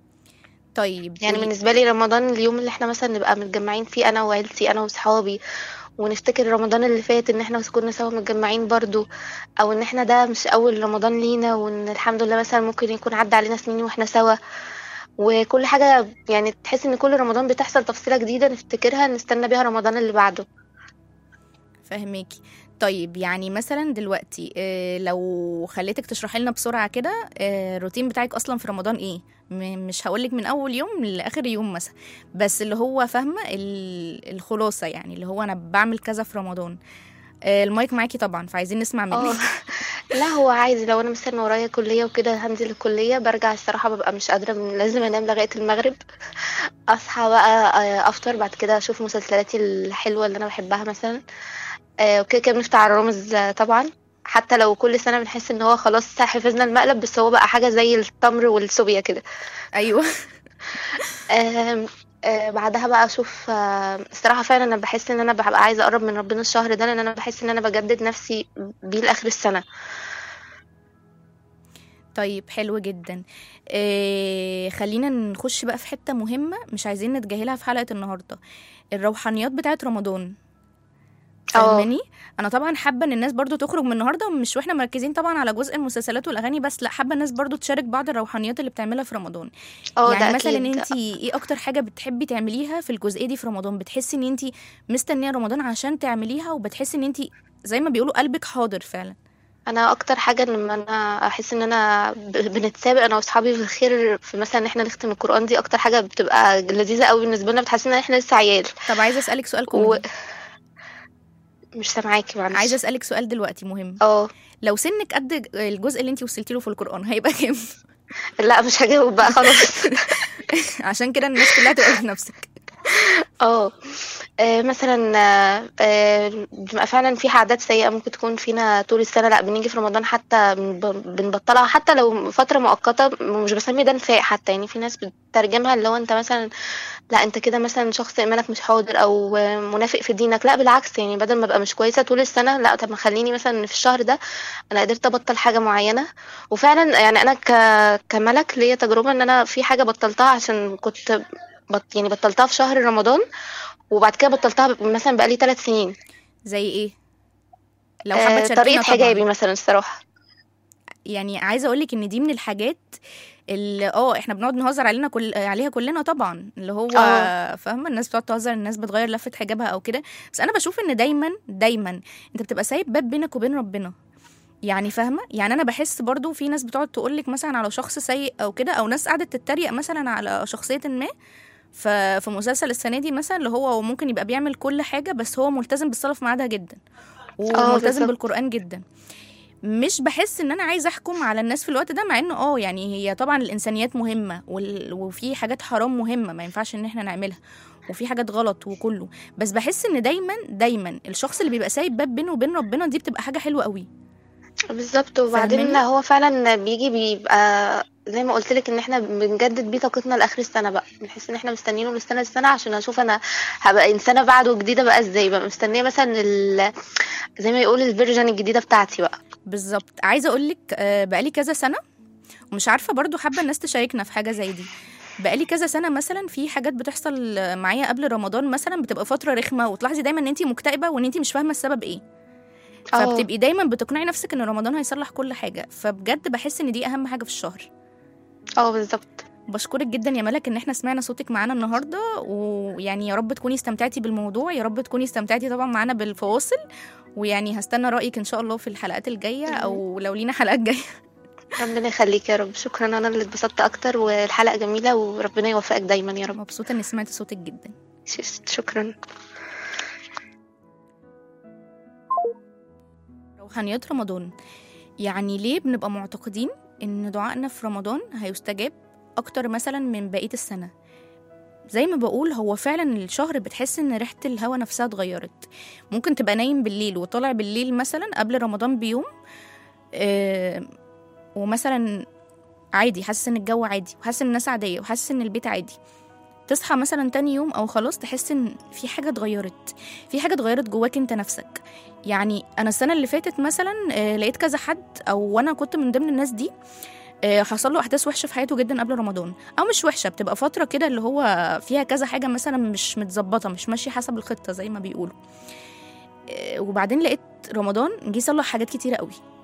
طيب
يعني بالنسبه لي رمضان اليوم اللي احنا مثلا نبقى متجمعين فيه انا وعيلتي، انا وصحابي، ونفتكر رمضان اللي فات ان احنا كنا سوا متجمعين برضو، او ان احنا ده مش اول رمضان لينا، وان الحمد لله مثلا ممكن يكون عدى علينا سنين واحنا سوا، وكل حاجة يعني تحس ان كل رمضان بتحصل تفصيلة جديدة نفتكرها نستنى بيها رمضان اللي بعده.
فهماكي. طيب يعني مثلا دلوقتي لو خليتك تشرحي لنا بسرعة كده الروتين بتاعك أصلا في رمضان إيه؟ مش هقولك من أول يوم لآخر يوم مثلا، بس اللي هو فاهمة الخلاصة، يعني اللي هو أنا بعمل كذا في رمضان. المايك معاكي طبعا، فعايزين نسمع منك.
لا هو عايز لو انا مثلا ورايا كلية وكده هنزل الكلية برجع الصراحة ببقى مش قادرة، لازم انام لغاية المغرب، اصحى بقى افطر، بعد كده اشوف مسلسلاتي الحلوة اللي انا بحبها مثلا. وكده كده بنفتح على رامز طبعا، حتى لو كل سنة بنحس ان هو خلاص حفظنا المقلب، بس هو بقى حاجة زي التمر والسوبيا كده.
أيوه.
بعدها بقى اشوف الصراحة فعلا انا بحس ان انا ببقى عايزة اقرب من ربنا الشهر ده، لان انا بحس ان انا بجدد نفسي بيه لاخر السنة.
طيب حلو جدا. خلينا نخش بقى في حتة مهمة مش عايزين نتجاهلها في حلقة النهاردة، الروحانيات بتاعت رمضان. فاهماني؟ انا طبعا حابه ان الناس برضو تخرج من النهارده، مش واحنا مركزين طبعا على جزء المسلسلات والاغاني بس، لا حابه الناس برضو تشارك بعض الروحانيات اللي بتعملها في رمضان.
ده
يعني مثلا
اكيد.
انت ايه اكتر حاجه بتحبي تعمليها في الجزئيه دي في رمضان، بتحسي ان انت مستنيه رمضان عشان تعمليها، وبتحسي ان انت زي ما بيقولوا قلبك حاضر فعلا؟
انا اكتر حاجه لما انا احس ان انا بنتسابق انا واصحابي في الخير، في مثلا ان احنا نختم القران، دي اكتر حاجه بتبقى لذيذه قوي بالنسبه لنا، بتحسسنا ان احنا لسه عيال.
طب عايزه اسالك سؤال كوميدي.
مش سامعاكي معلش.
عايزه اسالك سؤال دلوقتي مهم.
اه
لو سنك قد الجزء اللي انت وصلتي له في القران هيبقى كام؟
لا مش هجاوب بقى خلاص.
عشان كده الناس كلها تبقى في نفسك.
اه مثلا بيبقى فعلا في عادات سيئة ممكن تكون فينا طول السنة، لا بنيجي في رمضان حتى بنبطلها، حتى لو فترة مؤقتة. مش بسمي ده نفاق حتى، يعني في ناس بتترجمها اللي هو انت مثلا لا انت كده مثلا شخص ايمانك مش حاضر او منافق في دينك. لا بالعكس، يعني بدل ما ابقى مش كويسة طول السنة، لا طب ما خليني مثلا في الشهر ده انا قدرت ابطل حاجة معينة. وفعلا يعني انا كملك ليا تجربة ان انا في حاجة بطلتها عشان كنت يعني بطلتها في شهر رمضان، وبعد كده بطلتها مثلا بقالي 3 سنين.
زي ايه؟ لو حابه تشاركينا
طريقة
طبعا.
حجابي مثلا الصراحة.
يعني عايزه اقولك ان دي من الحاجات اللي احنا بنقعد نهزر عليها كلنا طبعا، اللي هو فاهمه الناس بتقعد تهزر، الناس بتغير لفه حجابها او كده، بس انا بشوف ان دايما انت بتبقى سايب باب بينك وبين ربنا. يعني فاهمه؟ يعني انا بحس برضو في ناس بتقعد تقولك مثلا على شخص سيء او كده، او ناس قعدت تتريق مثلا على شخصيه ما في مسلسل السنه دي مثلا، اللي هو ممكن يبقى بيعمل كل حاجه بس هو ملتزم بالصلاه في ميعادها جدا وملتزم
بالظبط.
بالقران جدا. مش بحس ان انا عايزه احكم على الناس في الوقت ده، مع انه يعني هي طبعا الانسانيات مهمه وفي حاجات حرام مهمه ما ينفعش ان احنا نعملها، وفي حاجات غلط وكله، بس بحس ان دايما الشخص اللي بيبقى سايب باب بينه وبين ربنا دي بتبقى حاجه حلوه قوي.
بالظبط. وبعدين
فاهماني؟
هو فعلا بيبقى زي ما قلت لك ان احنا بنجدد بيه طاقتنا لاخر السنه بقى، بنحس ان احنا مستنيينه للسنه عشان اشوف انا هبقى انسانه بعده جديده بقى ازاي، بقى مستنيه مثلا زي ما يقول الفيرجن الجديده بتاعتي بقى.
بالظبط. عايزه اقول لك بقالي كذا سنه، ومش عارفه برضو حابه الناس تشاركنا في حاجه زي دي. بقالي كذا سنه مثلا في حاجات بتحصل معايا قبل رمضان مثلا بتبقى فتره رخمه، وتلاحظي دايما ان انت مكتئبه وان انت مش فاهمه السبب ايه، فبتبقي دايما بتقنعي نفسك ان رمضان هيصلح كل حاجه. فبجد بحس ان دي اهم حاجه في الشهر.
بالظبط.
بشكرك جدا يا ملك ان احنا سمعنا صوتك معانا النهارده، ويعني يا رب تكوني استمتعتي بالموضوع، يا رب تكوني استمتعتي طبعا معانا بالفواصل، ويعني هستنى رايك ان شاء الله في الحلقات الجايه، او لو لينا حلقات جايه.
ربنا يخليك يا رب. شكرا، انا اللي اتبسطت اكتر، والحلقه جميله، وربنا يوفقك دايما يا رب.
مبسوطه اني سمعت صوتك جدا.
شكرا.
روحانيات رمضان، يعني ليه بنبقى معتقدين ان دعائنا في رمضان هيستجاب اكتر مثلا من بقية السنة؟ زي ما بقول هو فعلا الشهر بتحس ان ريحة الهوا نفسها اتغيرت. ممكن تبقى نايم بالليل وطالع بالليل مثلا قبل رمضان بيوم، ومثلا عادي، حاسس ان الجو عادي، وحاسس ان الناس عادية، وحاسس ان البيت عادي. تصحى مثلا تاني يوم او خلاص تحس ان في حاجة اتغيرت جواك انت نفسك. يعني انا السنة اللي فاتت مثلا لقيت كذا حد، او وانا كنت من ضمن الناس دي، حصل له احداث وحشه في حياته جدا قبل رمضان، او مش وحشه، بتبقى فتره كده اللي هو فيها كذا حاجه مثلا مش متظبطه، مش ماشيه حسب الخطه زي ما بيقولوا. وبعدين لقيت رمضان جه صلح حاجات كتيره قوي.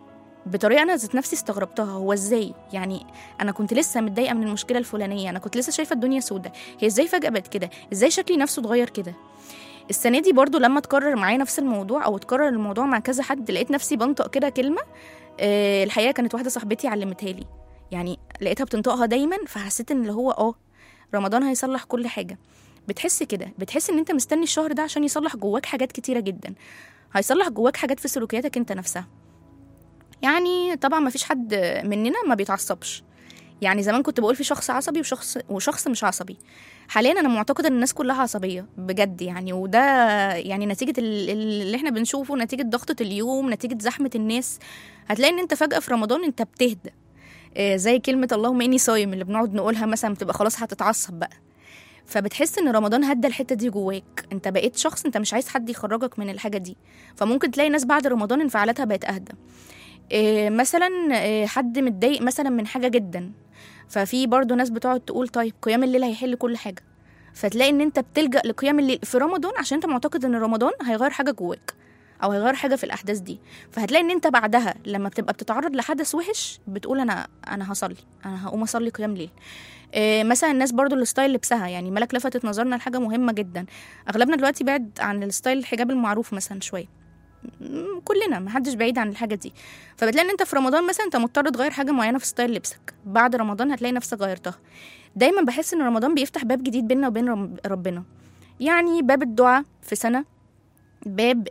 بطريقه انا ذات نفسي استغربتها. هو ازاي يعني انا كنت لسه متضايقه من المشكله الفلانيه، انا كنت لسه شايفه الدنيا سودة، هي ازاي فجاه بقت كده؟ ازاي شكلي نفسه اتغير كده؟ السنه دي برضو لما تكرر معايا نفس الموضوع او اتكرر الموضوع مع كذا حد، لقيت نفسي بنطق كده كلمه. الحقيقه كانت واحده صاحبتي علمتها لي، يعني لقيتها بتنطقها دايما، فحسيت ان اللي هو رمضان هيصلح كل حاجه. بتحس كده، بتحس ان انت مستني الشهر ده عشان يصلح جواك حاجات كتيره جدا، هيصلح جواك حاجات في سلوكياتك انت نفسها. يعني طبعا ما فيش حد مننا ما بيتعصبش، يعني زمان كنت بقول في شخص عصبي وشخص مش عصبي. حاليا انا معتقده ان الناس كلها عصبيه بجد يعني، وده يعني نتيجه اللي احنا بنشوفه، نتيجه ضغطه اليوم، نتيجه زحمه الناس. هتلاقي ان انت فجاه في رمضان انت بتهدى، زي كلمه اللهم اني صايم اللي بنقعد نقولها مثلا، بتبقى خلاص هتتعصب بقى. فبتحس ان رمضان هدى الحته دي جواك، انت بقيت شخص انت مش عايز حد يخرجك من الحاجه دي. فممكن تلاقي ناس بعد رمضان انفعالاتها بقت اهدى. مثلا حد متضايق مثلا من حاجه جدا، ففي برضو ناس بتقعد تقول طيب قيام الليل هيحل كل حاجه، فتلاقي ان انت بتلجأ لقيام الليل في رمضان عشان انت معتقد ان رمضان هيغير حاجه جواك او هيغير حاجه في الاحداث دي. فهتلاقي ان انت بعدها لما بتبقى بتتعرض لحدث وحش بتقول انا هصلي، انا هقوم اصلي قيام ليل. مثلا الناس برضو الستايل لبسها، يعني ملك لفتت نظرنا لحاجه مهمه جدا. اغلبنا دلوقتي بعد عن الستايل الحجاب المعروف مثلا شويه، كلنا محدش بعيد عن الحاجه دي. فبتلاقي ان انت في رمضان مثلا انت مضطر تغير حاجه معينه في ستايل لبسك، بعد رمضان هتلاقي نفسك غيرتها. دايما بحس ان رمضان بيفتح باب جديد بيننا وبين ربنا، يعني باب الدعاء في سنه، باب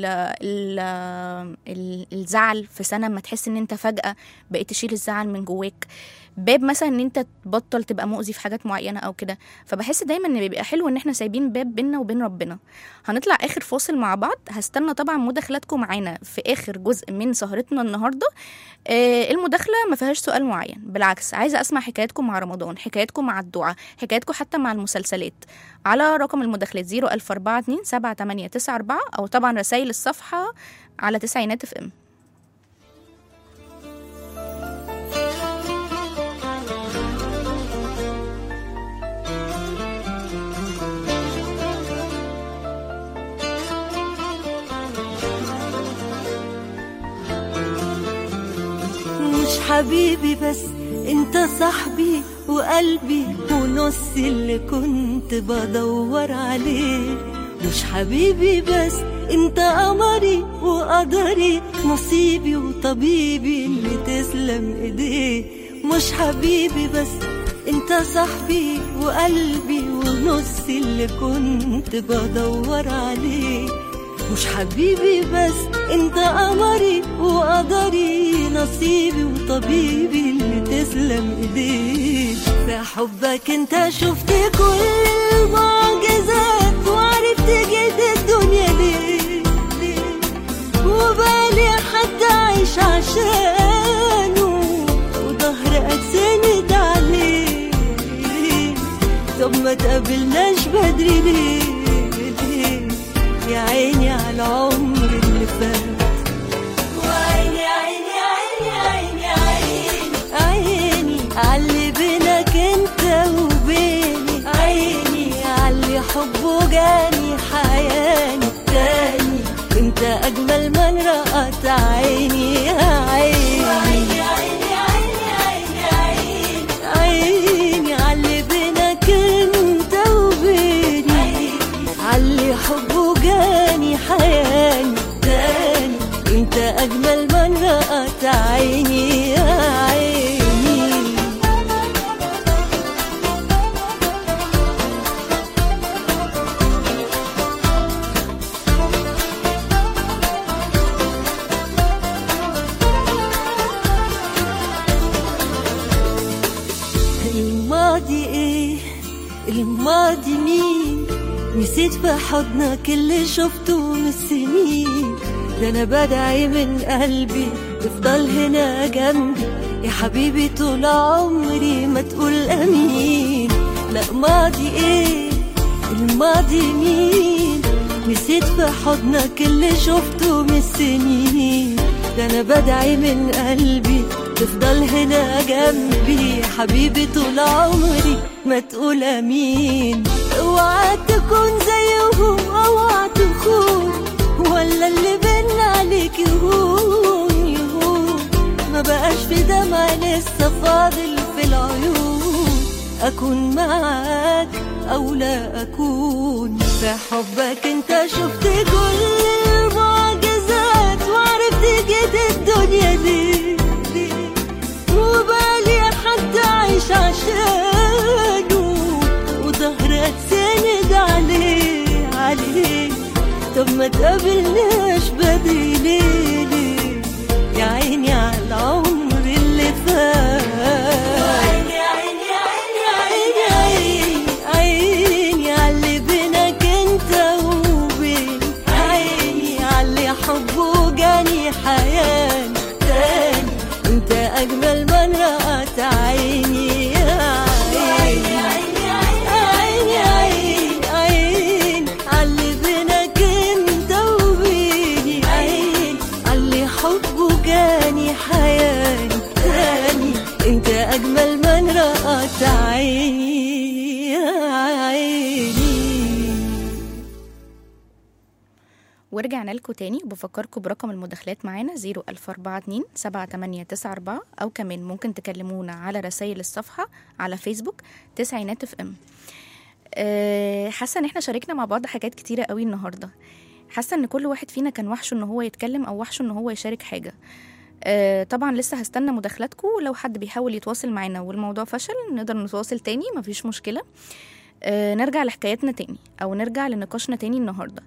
الزعل في سنه، ما تحس ان انت فجاه بقيت تشيل الزعل من جواك، باب مثلا ان انت تبطل تبقى مؤذي في حاجات معينه او كده. فبحس دايما ان بيبقى حلو ان احنا سايبين باب بيننا وبين ربنا. هنطلع اخر فاصل مع بعض، هستنى طبعا مداخلاتكم معانا في اخر جزء من سهرتنا النهارده. المداخله ما فيهاش سؤال معين، بالعكس عايزه اسمع حكاياتكم مع رمضان، حكاياتكم مع الدعاء، حكاياتكم حتى مع المسلسلات، على رقم المداخلات 004278994، او طبعا رسائل الصفحه على تسعينات FM.
مش حبيبي بس انت صاحبي وقلبي ونص اللي كنت بدور عليه. مش حبيبي بس انت قمري وقدري، نصيبي وطبيبي اللي تسلم ايديه. مش حبيبي بس انت صاحبي وقلبي ونص اللي كنت بدور عليه. مش حبيبي بس انت قمري وقدري، نصيبي وطبيبي اللي تسلم ايديك. في حبك انت شفت كل المعجزات، وعرفت جيت الدنيا ليه وبالي حد عايش عشانه، وظهر اتسند عليه. طب ما تقابلناش بدري ليه؟ يا عيني على العمر اللي فات، وعيني عيني عيني عيني عيني عيني عاللي بينك انت وبيني، عيني عاللي حبه جاني حياني تاني. انت اجمل من رأت عيني يا عيني، وعيني عيني عيني عيني عيني عيني عاللي بينك انت وبيني، عاللي حبه جاني حياني تاني. انت اجمل من رأت عيني يا عيني. الماضي ايه الماضي مين، نسيت في حضنك اللي شفته من السنين. ده انا بدعي من قلبي تفضل هنا جنبي يا حبيبي طول عمري، ما تقول امين. لا ماضي ايه الماضي مين، نسيت في حضنك اللي شفته من السنين. ده انا بدعي من قلبي تفضل هنا جنبي يا حبيبي طول عمري، ما تقول امين. اوعى تكون زيهم، اوعى تخون، ولا اللي بينا عليك يهون يهون. أكون معاك أو لا أكون. في حبك أنت شفت كل المعجزات وعرفت جد الدنيا دي وبالي حد عايش عشانه وظهرك سند عليه. طب ما تقابلناش بدري ليه يا عيني على العمر اللي فات. عيني عيني عيني عيني عيني عاللي بينك انت وبين. عيني عاللي حبه جاني حياة تاني. انت اجمل من رأت عيني يا عيني عيني عيني عيني عيني عاللي بينك انت وبيني. عيني عاللي حبه جاني حياة تاني. انت اجمل من رأت عيني يا عيني.
ورجعنا لكم تاني وبفكركم برقم المداخلات معانا 00427 7894 أو كمان ممكن تكلمونا على رسائل الصفحة على فيسبوك تسعينات اف ام. حاسة ان احنا شاركنا مع بعض حاجات كتيرة قوي النهاردة. حاسة ان كل واحد فينا كان وحشه ان هو يتكلم او وحشه ان هو يشارك حاجة. طبعا لسه هستنى مداخلاتكم. لو حد بيحاول يتواصل معنا والموضوع فشل نقدر نتواصل تاني، مفيش مشكلة. نرجع لحكايتنا تاني او نرجع لنقاشنا تاني النهاردة.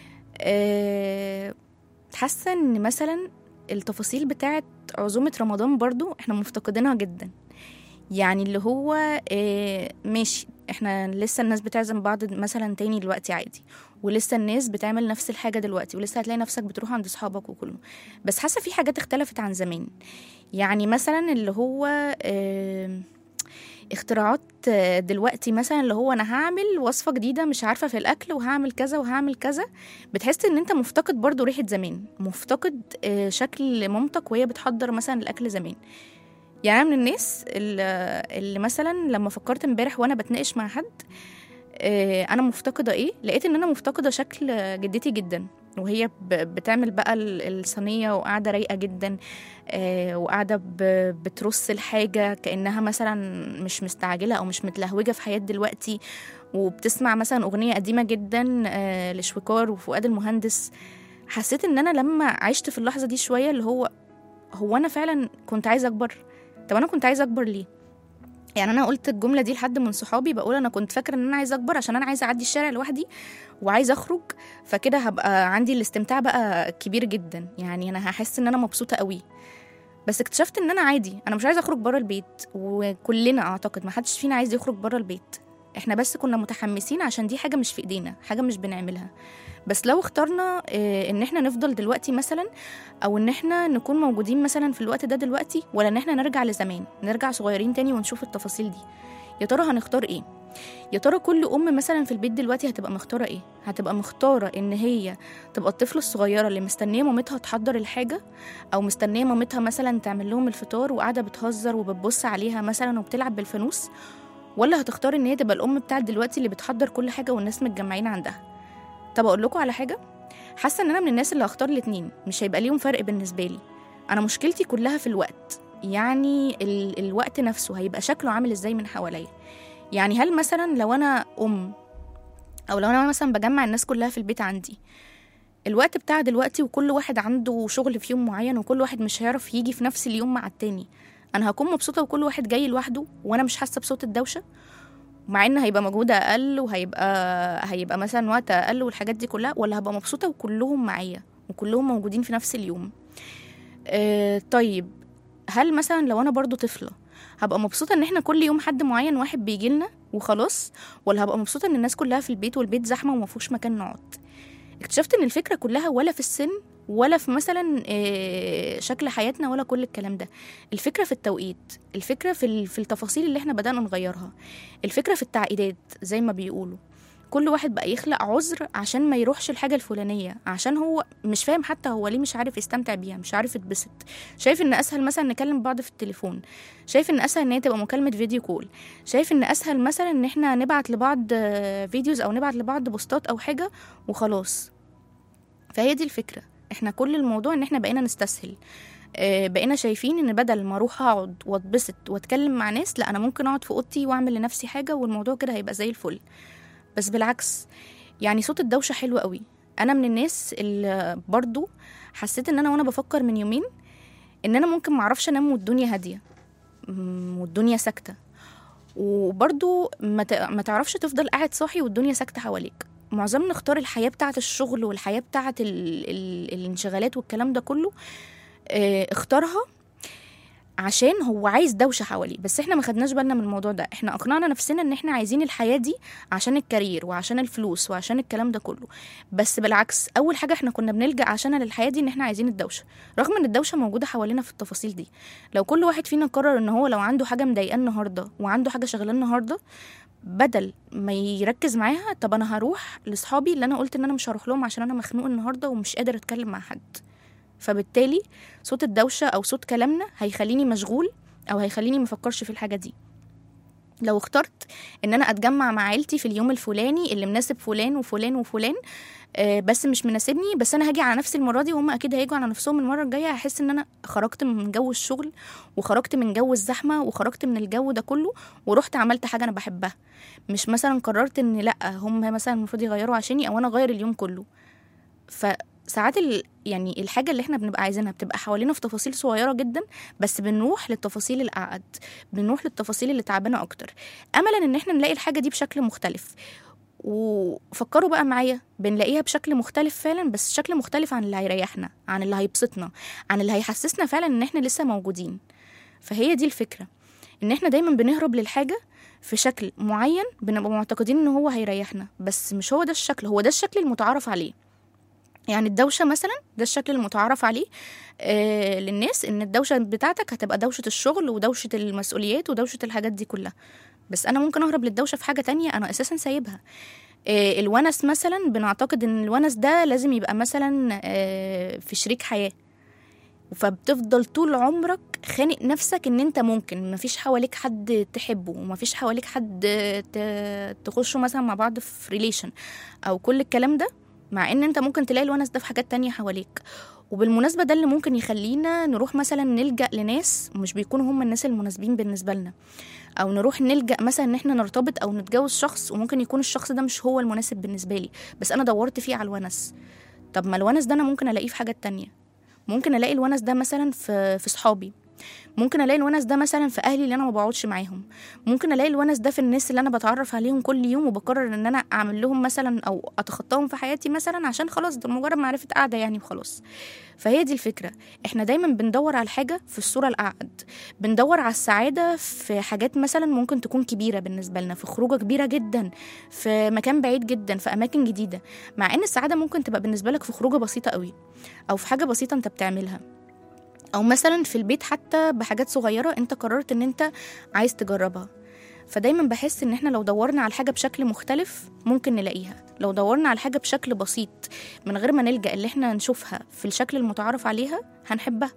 حاسة ان مثلا التفاصيل بتاعت عزومة رمضان برضو احنا مفتقدينها جدا. يعني اللي هو ماشي، احنا لسه الناس بتعزم بعض مثلا تاني دلوقتي عادي، ولسه الناس بتعمل نفس الحاجة دلوقتي، ولسه هتلاقي نفسك بتروح عند صحابك وكله. بس حاسة في حاجات اختلفت عن زمان. يعني مثلا اللي هو اختراعات دلوقتي، مثلا اللي هو انا هعمل وصفة جديدة مش عارفة في الاكل وهعمل كذا وهعمل كذا. بتحس ان انت مفتقد برضو ريحة زمان، مفتقد شكل مامتك وهي بتحضر مثلا الاكل زمان. يعني أنا من الناس اللي مثلا لما فكرت امبارح وانا بتناقش مع حد انا مفتقدة ايه، لقيت ان انا مفتقدة شكل جدتي جدا وهي بتعمل بقى الصينية وقاعدة رايقة جدا، وقاعدة بترص الحاجة كأنها مثلا مش مستعجلة أو مش متلهوجة في حياة دلوقتي، وبتسمع مثلا أغنية قديمة جدا لشويكار وفؤاد المهندس. حسيت إن أنا لما عشت في اللحظة دي شوية اللي هو أنا فعلا كنت عايزة أكبر. طب أنا كنت عايزة أكبر ليه؟ يعني أنا قلت الجملة دي لحد من صحابي، بقول أنا كنت فاكرة إن أنا عايزة أكبر عشان أنا عايزة أعدي الشارع لوحدي وعايزة أخرج، فكده هبقى عندي الاستمتاع بقى كبير جدا، يعني أنا هحس إن أنا مبسوطة قوي. بس اكتشفت إن أنا عادي، أنا مش عايزة أخرج برا البيت، وكلنا أعتقد ما حدش فينا عايز يخرج برا البيت. إحنا بس كنا متحمسين عشان دي حاجة مش في إيدينا، حاجة مش بنعملها. بس لو اخترنا إن إحنا نفضل دلوقتي مثلا، أو إن إحنا نكون موجودين مثلا في الوقت ده دلوقتي، ولا إن إحنا نرجع لزمان، نرجع صغيرين تاني ونشوف التفاصيل دي، يا ترى هنختار إيه؟ يا ترى كل أم مثلا في البيت دلوقتي هتبقى مختارة إيه؟ هتبقى مختارة إن هي تبقى الطفلة الصغيرة اللي مستنية مامتها تحضر الحاجة، أو مستنية مامتها مثلا تعمل لهم الفطار وقاعدة بتهزر وبتبص عليها مثلا وبتلعب بالفانوس، ولا هتختار إن هي تبقى الأم بتاعت دلوقتي اللي بتحضر كل حاجة والناس متجمعين عندها؟ طب أقول لكم على حاجة، حاسة إن أنا من الناس اللي هختار الاتنين، مش هيبقى ليهم فرق بالنسبة لي. أنا مشكلتي كلها في الوقت، يعني الوقت نفسه هيبقى شكله عامل إزاي من حواليا. يعني هل مثلا لو أنا أو لو أنا مثلا بجمع الناس كلها في البيت عندي، الوقت بتاع دلوقتي وكل واحد عنده شغل في يوم معين وكل واحد مش هيعرف يجي في نفس اليوم مع التاني، أنا هكون مبسوطة وكل واحد جاي لوحده وأنا مش حاسة بصوت الدوشة، مع إن هيبقى مجهود أقل وهيبقى مثلا وقت أقل والحاجات دي كلها، ولا هبقى مبسوطة وكلهم معايا وكلهم موجودين في نفس اليوم؟ طيب هل مثلا لو أنا برضو طفلة هبقى مبسوطة ان احنا كل يوم حد معين واحد بيجيلنا وخلاص، ولا هبقى مبسوطة ان الناس كلها في البيت والبيت زحمة ومفوش مكان نقعد؟ اكتشفت ان الفكرة كلها ولا في السن ولا في مثلا شكل حياتنا ولا كل الكلام ده. الفكرة في التوقيت، الفكرة في التفاصيل اللي احنا بدأنا نغيرها، الفكرة في التعقيدات زي ما بيقولوا. كل واحد بقى يخلق عذر عشان ما يروحش الحاجة الفلانية، عشان هو مش فاهم حتى هو ليه مش عارف يستمتع بيها، مش عارف يتبسط. شايف ان اسهل مثلا نكلم بعض في التليفون، شايف ان اسهل ان هي تبقى مكالمة فيديو كول، شايف ان اسهل مثلا ان احنا نبعت لبعض فيديوز او نبعت لبعض بوستات او حاجة وخلاص. فهي دي الفكرة، احنا كل الموضوع ان احنا بقينا نستسهل. بقينا شايفين ان بدل ما اروح اقعد واتبسط واتكلم مع ناس، لا انا ممكن اقعد في اوضتي واعمل لنفسي حاجه والموضوع كده هيبقى زي الفل. بس بالعكس، يعني صوت الدوشه حلو قوي. انا من الناس اللي برضو حسيت ان انا وانا بفكر من يومين ان انا ممكن معرفش انام والدنيا هاديه والدنيا ساكته، وبرضو ما تعرفش تفضل قاعد صاحي والدنيا ساكته حواليك. معظمنا اختار الحياه بتاعه الشغل والحياه بتاعه الانشغالات والكلام ده كله، اختارها عشان هو عايز دوشه حواليه. بس احنا ما خدناش بالنا من الموضوع ده، احنا اقنعنا نفسنا ان احنا عايزين الحياه دي عشان الكارير وعشان الفلوس وعشان الكلام ده كله. بس بالعكس، اول حاجه احنا كنا بنلجأ عشانها للحياه دي ان احنا عايزين الدوشه، رغم ان الدوشه موجوده حوالينا في التفاصيل دي. لو كل واحد فينا قرر ان هو لو عنده حاجه مضايقاه النهارده وعنده حاجه شغلاه النهارده، بدل ما يركز معاها، طب انا هروح لاصحابي اللي انا قلت ان انا مش هروح لهم عشان انا مخنوق النهارده ومش قادر اتكلم مع حد. فبالتالي صوت الدوشه او صوت كلامنا هيخليني مشغول او هيخليني مفكرش في الحاجه دي. لو اخترت ان انا اتجمع مع عيلتي في اليوم الفلاني اللي مناسب فلان وفلان وفلان، بس مش مناسبني، بس انا هاجي على نفسي المره دي وهم اكيد هيجوا على نفسهم المره الجايه، هحس ان انا خرجت من جو الشغل وخرجت من جو الزحمه وخرجت من الجو ده كله ورحت عملت حاجه انا بحبها. مش مثلا قررت ان لا هم مثلا المفروض يغيروا عشاني او انا اغير اليوم كله. فساعات يعني الحاجه اللي احنا بنبقى عايزينها بتبقى حوالينا في تفاصيل صغيره جدا، بس بنروح للتفاصيل الاعقد، بنروح للتفاصيل اللي تعبانه اكتر، املا ان احنا نلاقي الحاجه دي بشكل مختلف. وفكروا بقى معايا، بنلاقيها بشكل مختلف فعلا، بس شكل مختلف عن اللي هيريحنا، عن اللي هيبسطنا، عن اللي هيحسسنا فعلا ان احنا لسه موجودين. فهي دي الفكره، ان احنا دايما بنهرب للحاجه في شكل معين بنبقى معتقدين ان هو هيريحنا، بس مش هو ده الشكل، هو ده الشكل المتعارف عليه. يعني الدوشة مثلا ده الشكل المتعارف عليه للناس، ان الدوشة بتاعتك هتبقى دوشة الشغل ودوشة المسؤوليات ودوشة الحاجات دي كلها. بس انا ممكن اهرب للدوشة في حاجة تانية انا اساسا سايبها. الونس مثلا، بنعتقد ان الونس ده لازم يبقى مثلا في شريك حياة، فبتفضل طول عمرك خانق نفسك ان انت ممكن مفيش حواليك حد تحبه ومفيش حواليك حد تخشوا مثلا مع بعض في ريليشن او كل الكلام ده، مع ان انت ممكن تلاقي الونس ده في حاجات تانية حواليك. وبالمناسبة ده اللي ممكن يخلينا نروح مثلا نلجأ لناس مش بيكونوا هم الناس المناسبين بالنسبة لنا، او نروح نلجأ مثلا ان احنا نرتبط او نتجوز شخص وممكن يكون الشخص ده مش هو المناسب بالنسبة لي، بس انا دورت فيه على الونس. طب ما الونس ده انا ممكن الاقيه في حاجات تانية، ممكن الاقي الونس ده مثلا في صحابي، ممكن الاقي الونس ده مثلا في اهلي اللي انا ما بقعدش معاهم، ممكن الاقي الونس ده في الناس اللي انا بتعرف عليهم كل يوم وبقرر ان انا اعمل لهم مثلا او اتخطاهم في حياتي مثلا عشان خلاص ده مجرد معرفه قاعده يعني وخلاص. فهي دي الفكره، احنا دايما بندور على الحاجه في الصوره الاعقد، بندور على السعاده في حاجات مثلا ممكن تكون كبيره بالنسبه لنا، في خروجه كبيره جدا، في مكان بعيد جدا، في اماكن جديده، مع ان السعاده ممكن تبقى بالنسبه لك في خروجه بسيطه قوي او في حاجه بسيطه انت بتعملها، او مثلا في البيت حتى بحاجات صغيرة انت قررت ان انت عايز تجربها. فدايما بحس ان احنا لو دورنا على الحاجة بشكل مختلف ممكن نلاقيها، لو دورنا على الحاجة بشكل بسيط من غير ما نلجأ اللي احنا نشوفها في الشكل المتعارف عليها هنحبها.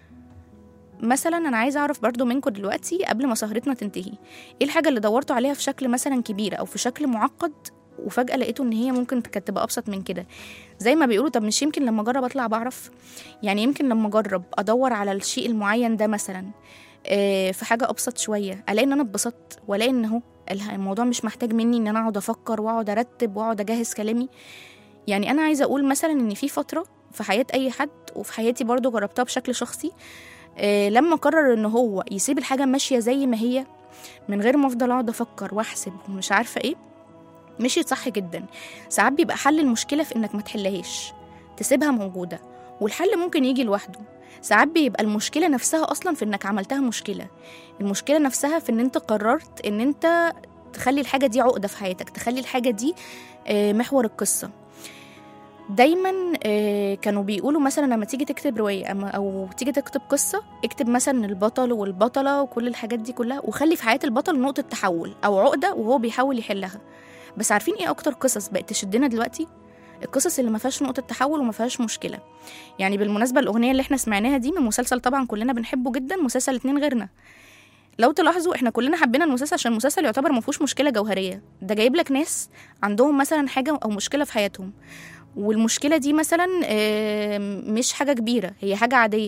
مثلا انا عايزه اعرف برضو منكم دلوقتي قبل ما سهرتنا تنتهي، ايه الحاجة اللي دورتوا عليها في شكل مثلا كبير او في شكل معقد وفجأة لقيتوا ان هي ممكن كانت تبقى ابسط من كده؟ زي ما بيقولوا، طب مش يمكن لما اجرب اطلع بعرف؟ يعني يمكن لما اجرب ادور على الشيء المعين ده مثلا في حاجة ابسط شوية الاقي ان انا اتبسطت، والاقي ان هو الموضوع مش محتاج مني ان انا اقعد افكر واقعد ارتب واقعد اجهز كلامي. يعني انا عايزة اقول مثلا ان في فترة في حياة اي حد وفي حياتي برضو جربتها بشكل شخصي، لما قرر ان هو يسيب الحاجة ماشية زي ما هي من غير ما افضل اقعد افكر واحسب ومش عارفة ايه، مشيت صح جدا. ساعات بيبقى حل المشكلة في انك ما تحلهاش، تسيبها موجودة والحل ممكن يجي لوحده. ساعات بيبقى المشكلة نفسها اصلا في انك عملتها مشكلة، المشكلة نفسها في ان انت قررت ان انت تخلي الحاجة دي عقدة في حياتك، تخلي الحاجة دي محور القصة. دايما كانوا بيقولوا مثلا لما تيجي تكتب رواية او تيجي تكتب قصة، اكتب مثلا البطل والبطلة وكل الحاجات دي كلها، وخلي في حياة البطل نقطة تحول او عقدة وهو بيحاول يحلها. بس عارفين ايه اكتر قصص بقت تشدنا دلوقتي؟ القصص اللي ما فيهاش نقطة تحول وما فيهاش مشكلة. يعني بالمناسبة الأغنية اللي احنا سمعناها دي من مسلسل طبعا كلنا بنحبه جدا، مسلسل 2 غيرنا. لو تلاحظوا احنا كلنا حبينا المسلسل عشان المسلسل يعتبر ما فيهوش مشكلة جوهرية، ده جايب لك ناس عندهم مثلا حاجة او مشكلة في حياتهم، والمشكلة دي مثلا مش حاجة كبيرة، هي حاجة عادية،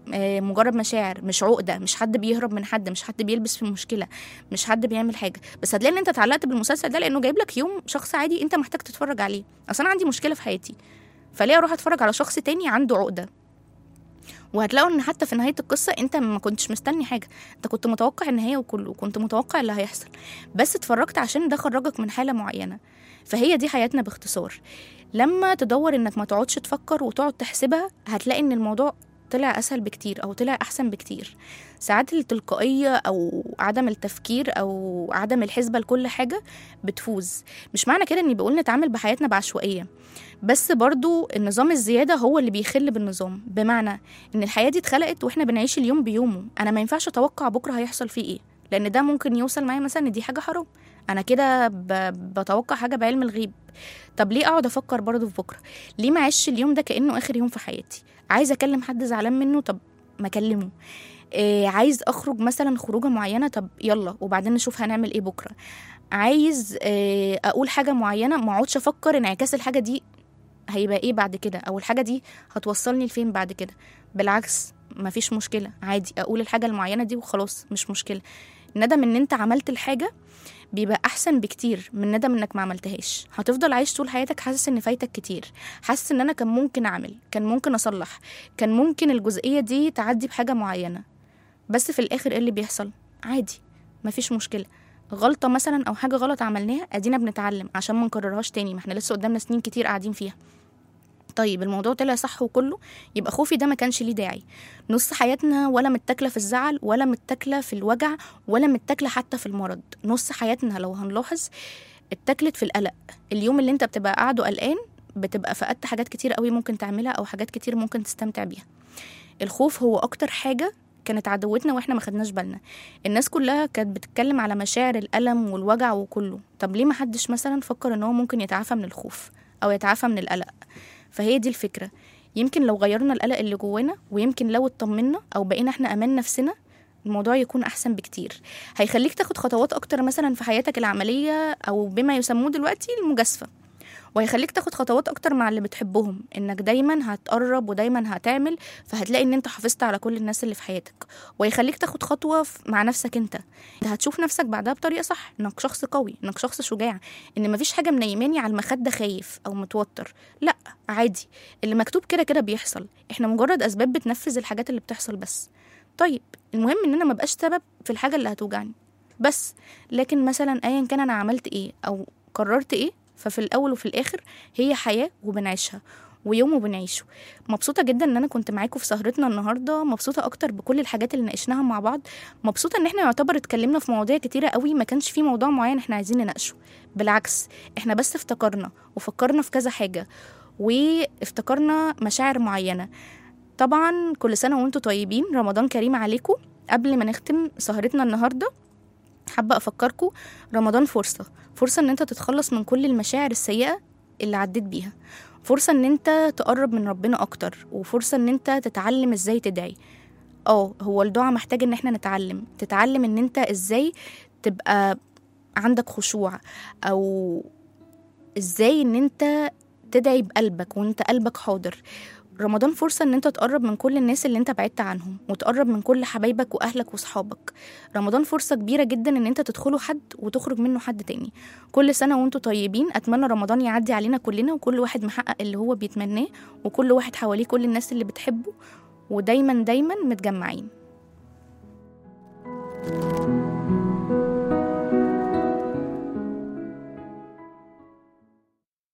مجرد مشاعر، مش عقدة، مش حد بيهرب من حد، مش حد بيلبس في مشكلة، مش حد بيعمل حاجة. بس هتلاقي ان انت اتعلقت بالمسلسل ده لانه جايب لك يوم شخص عادي انت محتاج تتفرج عليه. اصلا انا عندي مشكلة في حياتي، فليه اروح اتفرج على شخص تاني عنده عقدة؟ وهتلاقوا ان حتى في نهاية القصة انت ما كنتش مستني حاجة، انت كنت متوقع النهاية وكله، كنت متوقع اللي هيحصل، بس اتفرجت عشان ده خرجك من حالة معينة. فهي دي حياتنا باختصار. لما تدور انك ما تقعدش تفكر وتقعد تحسبها، هتلاقي ان الموضوع طلع اسهل بكتير او طلع احسن بكتير. ساعات التلقائية او عدم التفكير او عدم الحسبة لكل حاجة بتفوز. مش معنى كده اني بقول نتعامل بحياتنا بعشوائية، بس برضو النظام الزيادة هو اللي بيخل بالنظام. بمعنى ان الحياة دي اتخلقت واحنا بنعيش اليوم بيومه. انا ما ينفعش اتوقع بكرة هيحصل فيه ايه، لان ده ممكن يوصل معايا مثلا ان دي حاجة حرام، انا كده بتوقع حاجة بعلم الغيب. طب ليه اقعد افكر برضو في بكرة؟ ليه ما اعيش اليوم ده كأنه اخر يوم في حياتي؟ عايز اكلم حد زعلان منه، طب ما اكلمه. عايز اخرج مثلا خروجه معينه، طب يلا وبعدين نشوف هنعمل ايه بكره. عايز اقول حاجه معينه، ما اقعدش افكر انعكاس الحاجه دي هيبقى ايه بعد كده، او الحاجه دي هتوصلني لفين بعد كده. بالعكس، ما فيش مشكله، عادي اقول الحاجه المعينه دي وخلاص، مش مشكله. ندم ان انت عملت الحاجه بيبقى احسن بكتير من ندم انك ما عملتهاش. هتفضل عايش طول حياتك حاسس ان فايتك كتير، حاسس ان انا كان ممكن اعمل، كان ممكن اصلح، كان ممكن الجزئيه دي تعدي بحاجه معينه. بس في الاخر ايه اللي بيحصل؟ عادي، مفيش مشكله. غلطه مثلا او حاجه غلط عملناها، ادينا بنتعلم عشان ما نكررهاش تاني، ما احنا لسه قدامنا سنين كتير قاعدين فيها. طيب الموضوع طلع صح وكله، يبقى خوفي ده ما كانش ليه داعي. نص حياتنا ولا متاكله في الزعل، ولا متاكله في الوجع، ولا متاكله حتى في المرض. نص حياتنا لو هنلاحظ اتاكلت في القلق. اليوم اللي انت بتبقى قاعده قلقان بتبقى فقدت حاجات كتير قوي ممكن تعملها، او حاجات كتير ممكن تستمتع بيها. الخوف هو اكتر حاجه كانت عدوتنا واحنا ما خدناش بالنا. الناس كلها كانت بتتكلم على مشاعر الألم والوجع وكله، طب ليه ما حدش مثلا فكر ان هو ممكن يتعافى من الخوف او يتعافى من القلق؟ فهي دي الفكرة. يمكن لو غيرنا القلق اللي جوانا، ويمكن لو اطمنا او بقينا احنا امان نفسنا، الموضوع يكون احسن بكتير. هيخليك تاخد خطوات اكتر مثلا في حياتك العملية، او بما يسموه دلوقتي المجازفة. وهيخليك تاخد خطوات اكتر مع اللي بتحبهم، انك دايما هتقرب ودايما هتعمل، فهتلاقي ان انت حافظت على كل الناس اللي في حياتك. وهيخليك تاخد خطوة مع نفسك انت هتشوف نفسك بعدها بطريقة صح، انك شخص قوي، انك شخص شجاع، ان مفيش حاجة منيماني على المخدة خايف او متوتر. لا، عادي، اللي مكتوب كده كده بيحصل، احنا مجرد اسباب بتنفذ الحاجات اللي بتحصل بس. طيب المهم ان انا مبقاش سبب في الحاجة اللي هتوجعني بس، لكن مثلا ايا كان انا عملت ايه او قررت ايه، ففي الأول وفي الآخر هي حياة وبنعيشها ويوم وبنعيشه. مبسوطة جدا ان انا كنت معاكم في سهرتنا النهاردة، مبسوطة اكتر بكل الحاجات اللي ناقشناها مع بعض، مبسوطة ان احنا يعتبر اتكلمنا في مواضيع كتيرة قوي، ما كانش في موضوع معين احنا عايزين نناقشه. بالعكس، احنا بس افتكرنا وفكرنا في كذا حاجة، وافتكرنا مشاعر معينة. طبعا كل سنة وانتم طيبين، رمضان كريم عليكم. قبل ما نختم سهرتنا النهاردة، حابة أفكركم رمضان فرصة ان انت تتخلص من كل المشاعر السيئة اللي عديت بيها، فرصة ان انت تقرب من ربنا اكتر، وفرصة ان انت تتعلم ازاي تدعي. هو الدعاء محتاج ان احنا تتعلم ان انت ازاي تبقى عندك خشوع، او ازاي ان انت تدعي بقلبك وانت قلبك حاضر. رمضان فرصة ان انت تقرب من كل الناس اللي انت بعدت عنهم، وتقرب من كل حبايبك واهلك وصحابك. رمضان فرصة كبيرة جدا ان انت تدخله حد وتخرج منه حد تاني. كل سنة وانتم طيبين. اتمنى رمضان يعدي علينا كلنا، وكل واحد محقق اللي هو بيتمناه، وكل واحد حواليه كل الناس اللي بتحبه، ودايما دايما متجمعين.